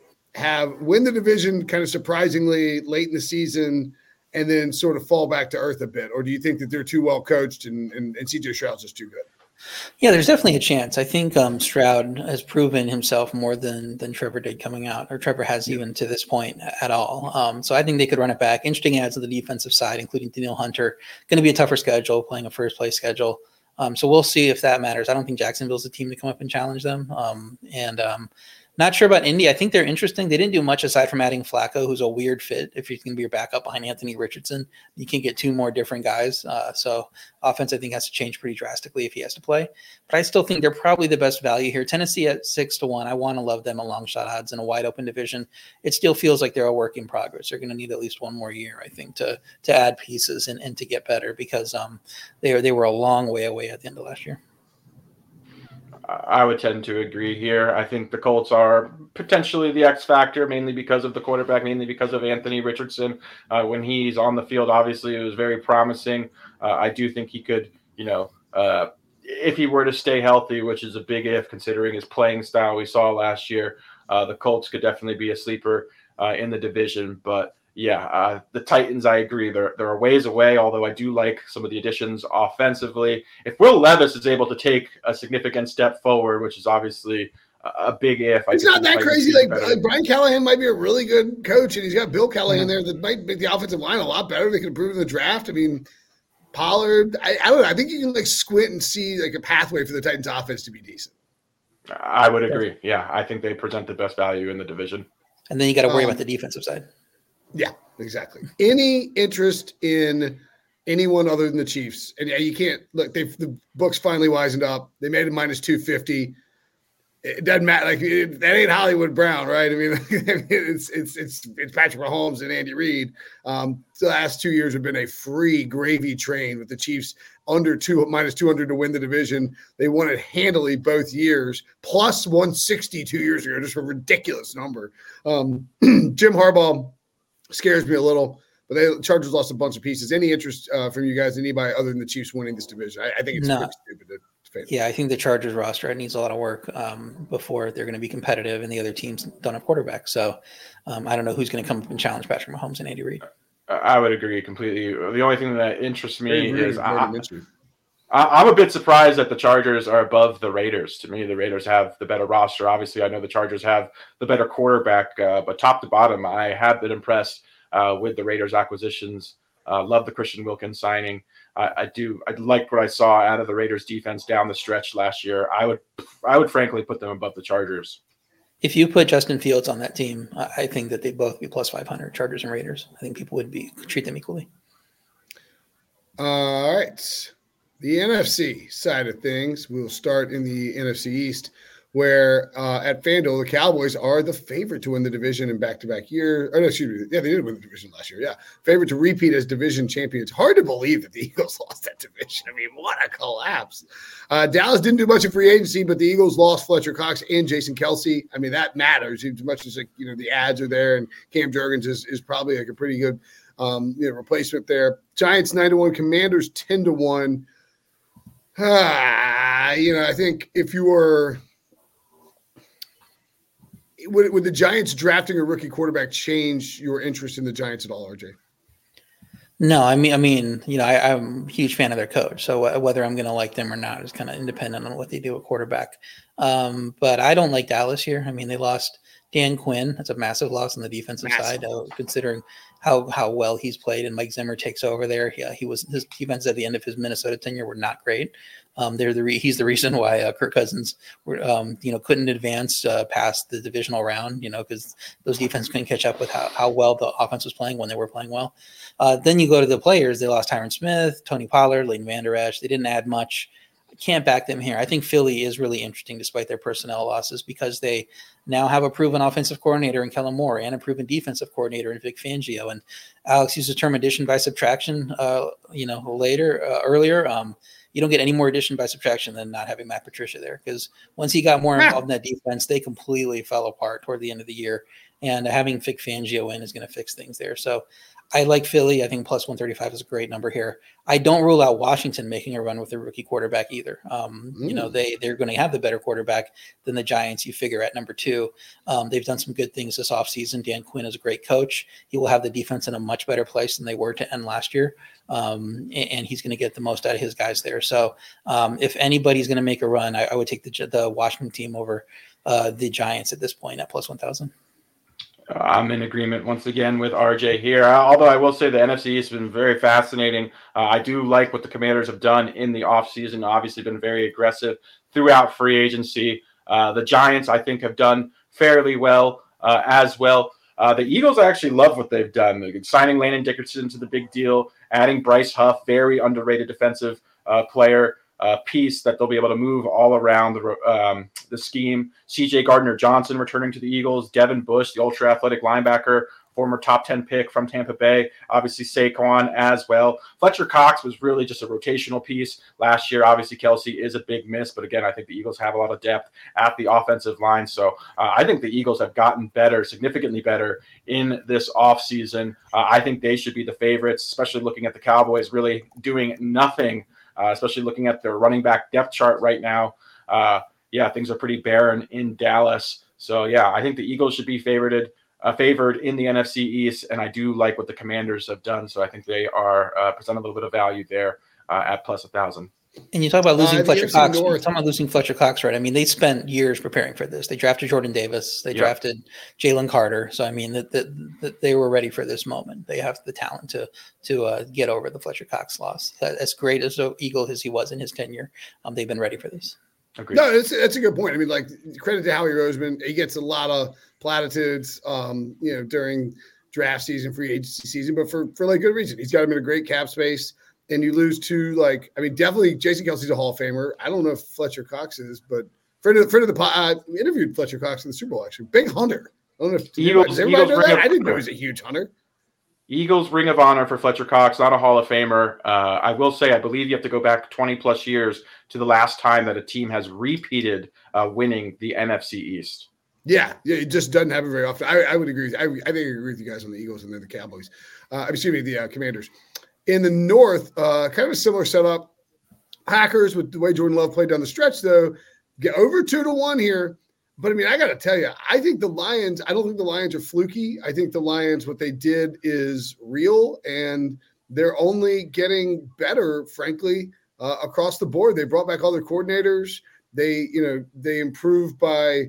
win the division kind of surprisingly late in the season, and then sort of fall back to earth a bit, or do you think that they're too well coached and CJ Stroud's just too good? Yeah, there's definitely a chance. I think Stroud has proven himself more than Trevor did coming out, or Trevor has even to this point at all. So I think they could run it back. Interesting adds to the defensive side, including Danielle Hunter. Going to be a tougher schedule, playing a first-place schedule. So we'll see if that matters. I don't think Jacksonville's a team to come up and challenge them. Not sure about Indy. I think they're interesting. They didn't do much aside from adding Flacco, who's a weird fit. If he's going to be your backup behind Anthony Richardson, you can get 2 more different guys. So offense, I think, has to change pretty drastically if he has to play. But I still think they're probably the best value here. Tennessee at 6 to 1. I want to love them at long shot odds in a wide open division. It still feels like they're a work in progress. They're going to need at least one more year, I think, to add pieces and to get better, because they were a long way away at the end of last year. I would tend to agree here. I think the Colts are potentially the X factor, mainly because of the quarterback, mainly because of Anthony Richardson. When he's on the field, obviously, it was very promising. I do think he could, if he were to stay healthy, which is a big if considering his playing style we saw last year, the Colts could definitely be a sleeper in the division. But yeah, the Titans, I agree. They're a ways away, although I do like some of the additions offensively. If Will Levis is able to take a significant step forward, which is obviously a big if. It's not that crazy. Like Brian Callahan might be a really good coach, and he's got Bill Callahan there that might make the offensive line a lot better. They can improve in the draft. I mean, Pollard, I don't know. I think you can squint and see a pathway for the Titans offense to be decent. I would agree. Yeah, I think they present the best value in the division. And then you got to worry about the defensive side. Yeah, exactly. Any interest in anyone other than the Chiefs? And yeah, you can't look. The books finally wisened up. They made it minus 250. It doesn't matter. Like that ain't Hollywood Brown, right? I mean, it's Patrick Mahomes and Andy Reid. The last 2 years have been a free gravy train with the Chiefs under minus 200 to win the division. They won it handily both years, plus 160 2 years ago, just a ridiculous number. Jim Harbaugh scares me a little, but the Chargers lost a bunch of pieces. Any interest from you guys, anybody other than the Chiefs winning this division? I think it's pretty stupid to fail. Yeah, I think the Chargers roster needs a lot of work before they're going to be competitive, and the other teams don't have quarterback. So I don't know who's going to come up and challenge Patrick Mahomes and Andy Reid. I would agree completely. The only thing that interests me is I'm a bit surprised that the Chargers are above the Raiders. To me, the Raiders have the better roster. Obviously, I know the Chargers have the better quarterback, but top to bottom, I have been impressed with the Raiders acquisitions. Love the Christian Wilkins signing. I like what I saw out of the Raiders defense down the stretch last year. I would frankly put them above the Chargers. If you put Justin Fields on that team, I think that they'd both be plus 500, Chargers and Raiders. I think people would treat them equally. All right. The NFC side of things, we'll start in the NFC East, where at FanDuel, the Cowboys are the favorite to win the division in back-to-back year. Oh, no, excuse me. Yeah, they did win the division last year. Yeah. Favorite to repeat as division champions. Hard to believe that the Eagles lost that division. I mean, what a collapse. Dallas didn't do much in free agency, but the Eagles lost Fletcher Cox and Jason Kelce. I mean, that matters as much as, the ads are there, and Cam Jurgens is probably like a pretty good replacement there. Giants 9-1, Commanders 10-1. I think if you were – would the Giants drafting a rookie quarterback change your interest in the Giants at all, RJ? No, I mean, I'm a huge fan of their coach. So whether I'm going to like them or not is kind of independent on what they do at quarterback. But I don't like Dallas here. I mean, they lost Dan Quinn. That's a massive loss on the defensive side, considering how well he's played. And Mike Zimmer takes over there. Yeah, his defense at the end of his Minnesota tenure were not great. He's the reason why Kirk Cousins couldn't advance past the divisional round, because those defenses couldn't catch up with how well the offense was playing when they were playing well. Then you go to the players. They lost Tyron Smith, Tony Pollard, Leighton Vander Esch. They didn't add much. I can't back them here. I think Philly is really interesting despite their personnel losses, because they now have a proven offensive coordinator in Kellen Moore and a proven defensive coordinator in Vic Fangio. And Alex used the term addition by subtraction, earlier. You don't get any more addition by subtraction than not having Matt Patricia there, because once he got more involved in that defense, they completely fell apart toward the end of the year. And having Vic Fangio in is going to fix things there. So I like Philly. I think plus 135 is a great number here. I don't rule out Washington making a run with a rookie quarterback either. They're going to have the better quarterback than the Giants, you figure, at number 2. They've done some good things this offseason. Dan Quinn is a great coach. He will have the defense in a much better place than they were to end last year. And he's going to get the most out of his guys there. So if anybody's going to make a run, I would take the Washington team over the Giants at this point at plus 1,000. I'm in agreement once again with RJ here. Although I will say the NFC has been very fascinating. I do like what the Commanders have done in the offseason. Obviously been very aggressive throughout free agency. The Giants, I think, have done fairly well as well. The Eagles, I actually love what they've done. Signing Landon Dickerson to the big deal, adding Bryce Huff, very underrated defensive player. Piece that they'll be able to move all around the scheme. C.J. Gardner-Johnson returning to the Eagles. Devin Bush, the ultra-athletic linebacker, former top 10 pick from Tampa Bay. Obviously Saquon as well. Fletcher Cox was really just a rotational piece last year. Obviously Kelce is a big miss, but again, I think the Eagles have a lot of depth at the offensive line. So I think the Eagles have gotten better, significantly better in this offseason. I think they should be the favorites, especially looking at the Cowboys really doing nothing. Especially looking at their running back depth chart right now. Things are pretty barren in Dallas. So, I think the Eagles should be favored in the NFC East, and I do like what the Commanders have done. So I think they are present a little bit of value there at plus 1,000. And you talk about losing Fletcher Cox. You're talking about losing Fletcher Cox, right? I mean, they spent years preparing for this. They drafted Jordan Davis. They drafted Jalen Carter. So, I mean, that they were ready for this moment. They have the talent to get over the Fletcher Cox loss. As great as the Eagle as he was in his tenure, they've been ready for this. Agreed. No, that's a good point. I mean, like, credit to Howie Roseman. He gets a lot of platitudes, during draft season, free agency season, but for like good reason. He's got him in a great cap space, and you lose to, like, I mean, definitely Jason Kelce's a Hall of Famer. I don't know if Fletcher Cox is, but friend of the pod, interviewed Fletcher Cox in the Super Bowl, actually. Big hunter. I don't know if everybody know that? I didn't know he was a huge hunter. Eagles Ring of Honor for Fletcher Cox, not a Hall of Famer. I will say, I believe you have to go back 20 plus years to the last time that a team has repeated winning the NFC East. Yeah, it just doesn't happen very often. I would agree. I think I agree with you guys on the Eagles and then the Cowboys. The Commanders. In the North, kind of a similar setup. Packers, with the way Jordan Love played down the stretch, though, get over 2-1 here. But, I mean, I got to tell you, I think the Lions – I don't think the Lions are fluky. I think the Lions, what they did is real, and they're only getting better, frankly, across the board. They brought back all their coordinators. They improved by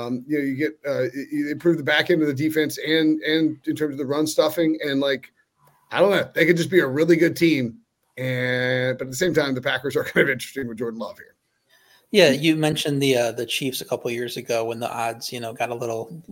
you improve the back end of the defense and in terms of the run stuffing. And, like, I don't know. They could just be a really good team. But at the same time, the Packers are kind of interesting with Jordan Love here. Yeah, you mentioned the Chiefs a couple of years ago when the odds, got a little,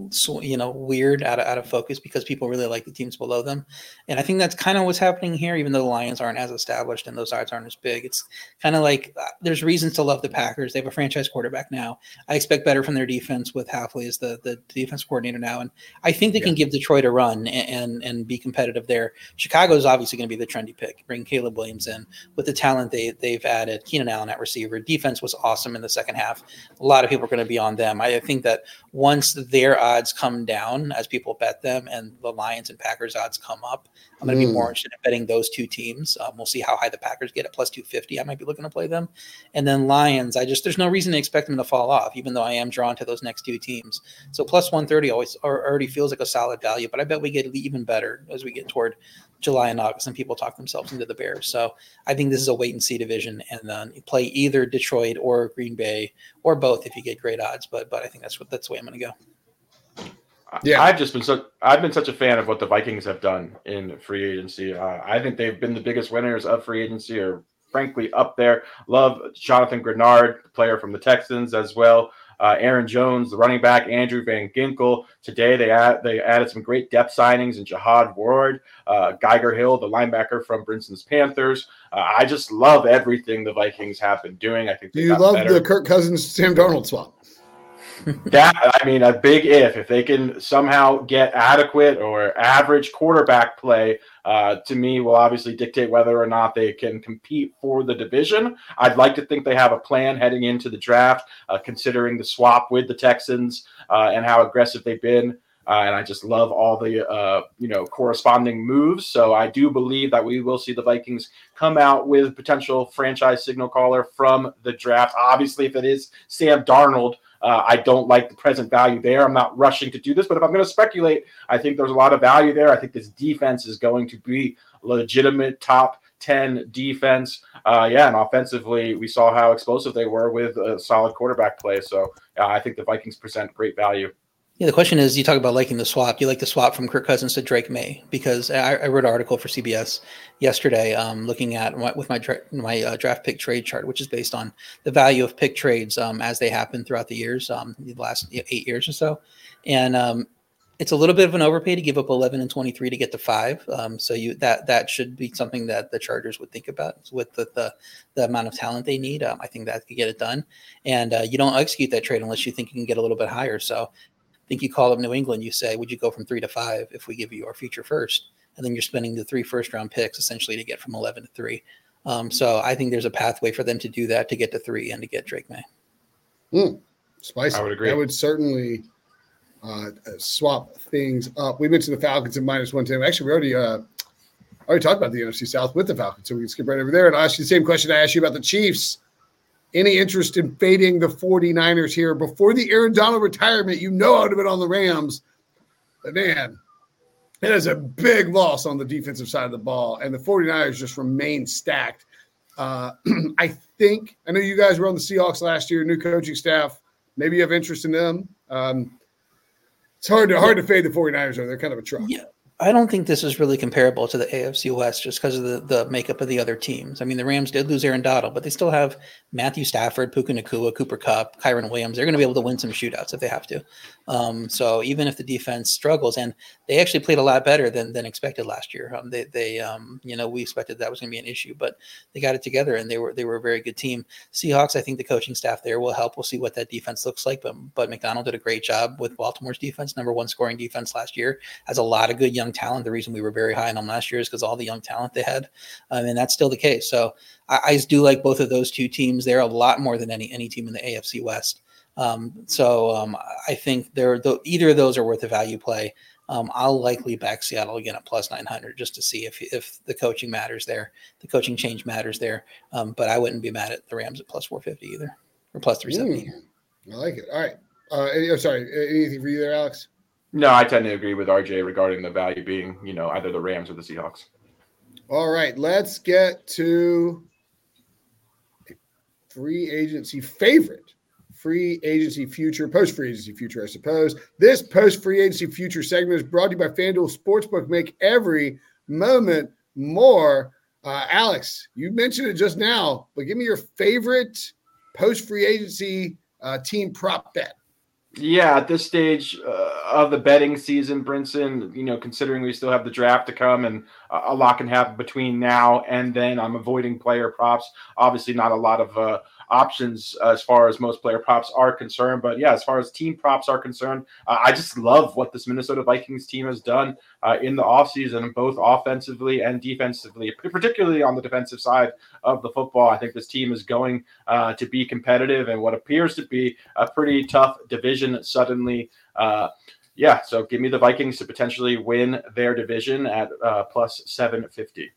weird out of focus because people really like the teams below them. And I think that's kind of what's happening here, even though the Lions aren't as established and those odds aren't as big. It's kind of like there's reasons to love the Packers. They have a franchise quarterback now. I expect better from their defense with Hafley as the defense coordinator now. And I think they can give Detroit a run and be competitive there. Chicago is obviously going to be the trendy pick. Bring Caleb Williams in with the talent they've added. Keenan Allen at receiver. Defense was awesome in the second half. A lot of people are going to be on them. I think that once their odds come down as people bet them and the Lions and Packers odds come up, I'm going to be more interested in betting those two teams. We'll see how high the Packers get at plus 250. I might be looking to play them. And then Lions, there's no reason to expect them to fall off, even though I am drawn to those next two teams. So plus 130 already feels like a solid value, but I bet we get even better as we get toward July and August and people talk themselves into the Bears. So I think this is a wait and see division, and then you play either Detroit or Green Bay or both if you get great odds. But I think that's the way I'm going to go. Yeah, I've been such a fan of what the Vikings have done in free agency. I think they've been the biggest winners of free agency, or frankly up there. Love Jonathan Grenard, the player from the Texans, as well. Aaron Jones, the running back, Andrew Van Ginkel. Today they added some great depth signings in Jihad Ward, Geiger Hill, the linebacker from Brinson's Panthers. I just love everything the Vikings have been doing. I think you love the Kirk Cousins Sam Darnold swap. A big if they can somehow get adequate or average quarterback play, to me will obviously dictate whether or not they can compete for the division. I'd like to think they have a plan heading into the draft, considering the swap with the Texans and how aggressive they've been. And I just love all the, corresponding moves. So I do believe that we will see the Vikings come out with potential franchise signal caller from the draft. Obviously, if it is Sam Darnold, I don't like the present value there. I'm not rushing to do this, but if I'm going to speculate, I think there's a lot of value there. I think this defense is going to be legitimate top 10 defense. And offensively, we saw how explosive they were with a solid quarterback play. So I think the Vikings present great value. Yeah, the question is, you talk about liking the swap. You like the swap from Kirk Cousins to Drake May, because I wrote an article for CBS yesterday looking at my draft pick trade chart, which is based on the value of pick trades as they happen throughout the years, the last 8 years or so. And it's a little bit of an overpay to give up 11 and 23 to get to 5. So that should be something that the Chargers would think about with the amount of talent they need. I think that could get it done. And you don't execute that trade unless you think you can get a little bit higher. So I think you call up New England, you say, would you go from 3 to 5 if we give you our future first? And then you're spending the 3 first-round picks essentially to get from 11 to 3. So I think there's a pathway for them to do that, to get to 3 and to get Drake May. Spicy. I would agree. I would certainly swap things up. We mentioned the Falcons at -110. Actually, we already talked about the NFC South with the Falcons, so we can skip right over there. And I'll ask you the same question I asked you about the Chiefs. Any interest in fading the 49ers here before the Aaron Donald retirement? I would have been on the Rams. But, man, it is a big loss on the defensive side of the ball, and the 49ers just remain stacked. I know you guys were on the Seahawks last year, new coaching staff. Maybe you have interest in them. It's hard to fade the 49ers, though. They're kind of a truck. Yeah. I don't think this is really comparable to the AFC West just because of the makeup of the other teams. I mean, the Rams did lose Aaron Donald, but they still have Matthew Stafford, Puka Nacua, Cooper Kupp, Kyron Williams. They're going to be able to win some shootouts if they have to. So even if the defense struggles, and they actually played a lot better than expected last year. We expected that was going to be an issue, but they got it together, and they were a very good team. Seahawks, I think the coaching staff there will help. We'll see what that defense looks like, but McDonald did a great job with Baltimore's defense, number one scoring defense last year. Has a lot of good young talent. The reason we were very high on them last year is because all the young talent they had, and that's still the case. So I do like both of those two teams. They're a lot more than any team in the AFC West. I think either of those are worth a value play. I'll likely back Seattle again at plus 900 just to see if the coaching matters there, the coaching change matters there. But I wouldn't be mad at the Rams at plus 450 either, or plus 370. I like it. All right. Sorry, anything for you there, Alex? No, I tend to agree with RJ regarding the value being, either the Rams or the Seahawks. All right, let's get to free agency favorite. Free agency future, post-free agency future, I suppose. This post-free agency future segment is brought to you by FanDuel Sportsbook. Make every moment more. Alex, you mentioned it just now, but give me your favorite post-free agency team prop bet. Yeah, at this stage of the betting season, Brinson, considering we still have the draft to come and a lot can happen between now and then, I'm avoiding player props. Obviously, not a lot of options as far as most player props are concerned. But yeah, as far as team props are concerned, I just love what this Minnesota Vikings team has done in the offseason, both offensively and defensively, particularly on the defensive side of the football. I think this team is going to be competitive in what appears to be a pretty tough division suddenly. So give me the Vikings to potentially win their division at plus 750.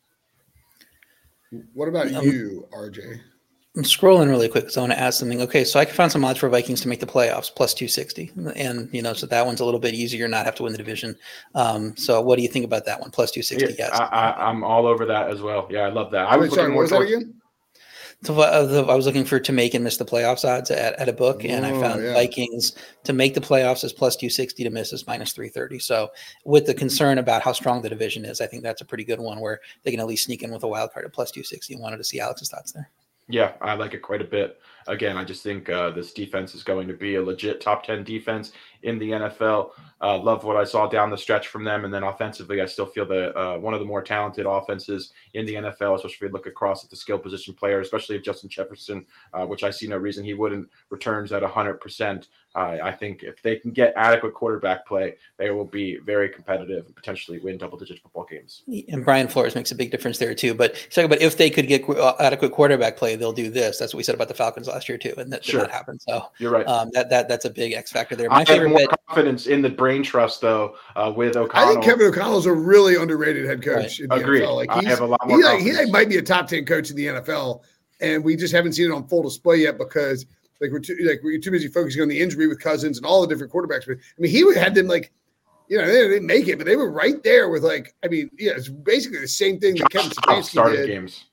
What about you, RJ? I'm scrolling really quick because I want to ask something. Okay, so I found some odds for Vikings to make the playoffs, plus 260. And, so that one's a little bit easier, not have to win the division. So what do you think about that one? Plus 260, yes. I'm all over that as well. Yeah, I love that. What was that again? So I was looking for to make and miss the playoffs odds at a book, and I found Vikings to make the playoffs is plus 260, to miss is minus 330. So with the concern about how strong the division is, I think that's a pretty good one where they can at least sneak in with a wild card at plus 260. Wanted to see Alex's thoughts there. Yeah, I like it quite a bit. Again, I just think this defense is going to be a legit top 10 defense in the NFL. Love what I saw down the stretch from them. And then offensively, I still feel that one of the more talented offenses in the NFL, especially if you look across at the skill position player, especially if Justin Jefferson, which I see no reason he wouldn't, returns at 100%. I think if they can get adequate quarterback play, they will be very competitive and potentially win double-digit football games. And Brian Flores makes a big difference there too. But talking about if they could get adequate quarterback play, they'll do this. That's what we said about the Falcons last year too, and that did not happen. So you're right. That's a big X factor there. My favorite bet. Confidence in the brain trust though with O'Connell. I think Kevin O'Connell's a really underrated head coach. Right. In the NFL. Like I have a lot more. He might be a top 10 coach in the NFL, and we just haven't seen it on full display yet because. We're too busy focusing on the injury with Cousins and all the different quarterbacks. But I mean, he had them they didn't make it, but they were right there with it's basically the same thing that Kevin Stefanski started did. Games.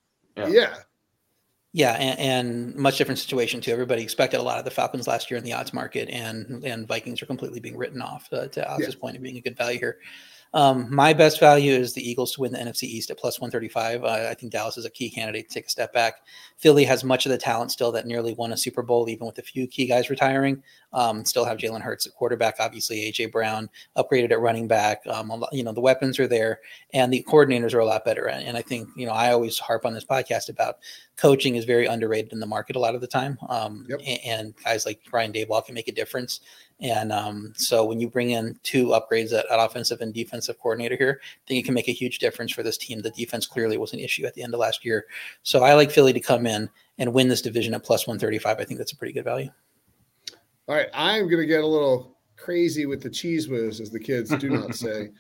Yeah, and much different situation too. Everybody expected a lot of the Falcons last year in the odds market, and Vikings are completely being written off to Alex's point of being a good value here. My best value is the Eagles to win the NFC East at plus 135. I think Dallas is a key candidate to take a step back. Philly has much of the talent still that nearly won a Super Bowl, even with a few key guys retiring. Still have Jalen Hurts at quarterback, obviously AJ Brown upgraded at running back. The weapons are there, and the coordinators are a lot better. And I think I always harp on this podcast about coaching is very underrated in the market a lot of the time. And guys like Brian Daboll can make a difference. And so when you bring in two upgrades at offensive and defensive coordinator here, I think it can make a huge difference for this team. The defense clearly was an issue at the end of last year. So I like Philly to come in and win this division at plus 135. I think that's a pretty good value. All right. I'm going to get a little crazy with the cheese whiz, as the kids do not say.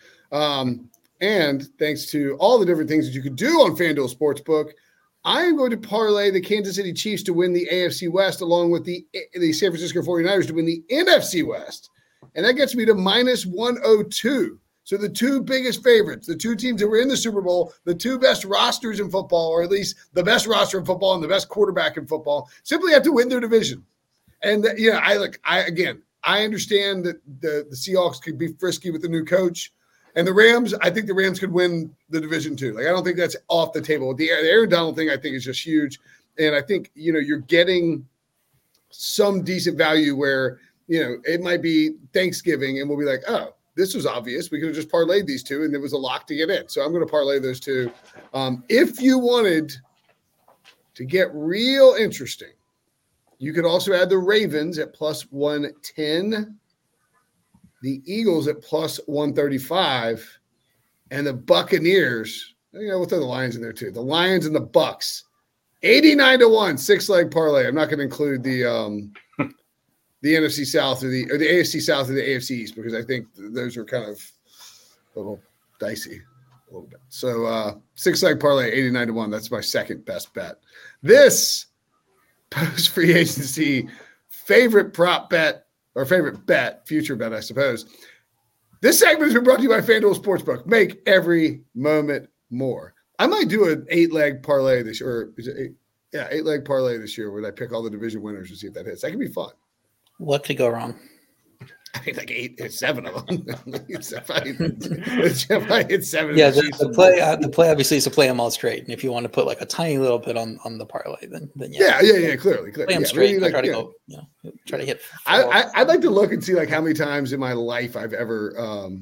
And thanks to all the different things that you could do on FanDuel Sportsbook, I am going to parlay the Kansas City Chiefs to win the AFC West along with the San Francisco 49ers to win the NFC West. And that gets me to minus 102. So the two biggest favorites, the two teams that were in the Super Bowl, the two best rosters in football, or at least the best roster in football and the best quarterback in football, simply have to win their division. And I understand that the Seahawks could be frisky with the new coach. And the Rams, I think the Rams could win the division too. Like, I don't think that's off the table. The Aaron Donald thing, I think, is just huge. And I think, you're getting some decent value where, it might be Thanksgiving and we'll be like, oh, this was obvious. We could have just parlayed these two and there was a lock to get in. So I'm going to parlay those two. If you wanted to get real interesting, you could also add the Ravens at plus 110, the Eagles at plus 135, and the Buccaneers. We'll throw the Lions in there too. The Lions and the Bucks, 89-1, 6-leg parlay. I'm not going to include the NFC South or the AFC South or the AFC East because I think those are kind of a little dicey a little bit. So 6-leg parlay, 89-1. That's my second best bet. This post free agency favorite prop bet or favorite bet, future bet, I suppose. This segment has been brought to you by FanDuel Sportsbook. Make every moment more. I might do an 8-leg parlay this year. Or is it 8-leg parlay this year where I pick all the division winners and see if that hits. That can be fun. What could go wrong? I think like 8 or 7 of them. If I hit 7. Yeah, the play obviously is to play them all straight. And if you want to put like a tiny little bit on the parlay, then yeah. Yeah, clearly. Play them straight. Try to hit. I'd like to look and see like how many times in my life I've ever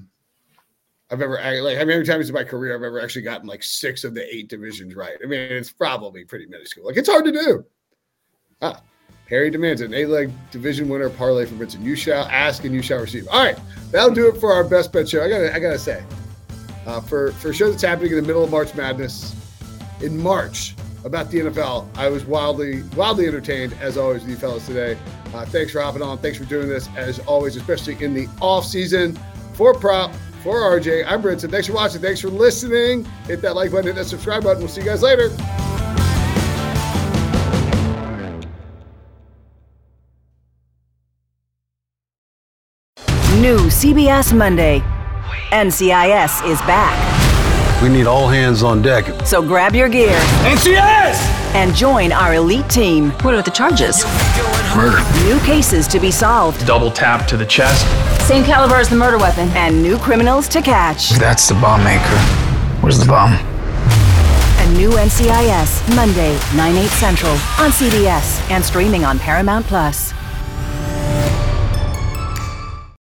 like how many times in my career I've ever actually gotten like 6 of the 8 divisions right. I mean, it's probably pretty minuscule. Like it's hard to do. Harry demands an 8-leg division winner parlay for Vincent. You shall ask and you shall receive. All right, that'll do it for our best bet show. I gotta say, for a show that's happening in the middle of March Madness in March about the NFL, I was wildly entertained as always with you fellas today. Thanks for hopping on. Thanks for doing this as always, especially in the off season. For Prop, for RJ, I'm Brinson. Thanks for watching. Thanks for listening. Hit that like button, hit that subscribe button. We'll see you guys later. New CBS Monday. NCIS is back. We need all hands on deck. So grab your gear. NCIS! And join our elite team. What are the charges? Murder. New cases to be solved. Double tap to the chest. Same caliber as the murder weapon. And new criminals to catch. That's the bomb maker. Where's the bomb? A new NCIS, Monday, 9/8 Central on CBS and streaming on Paramount Plus.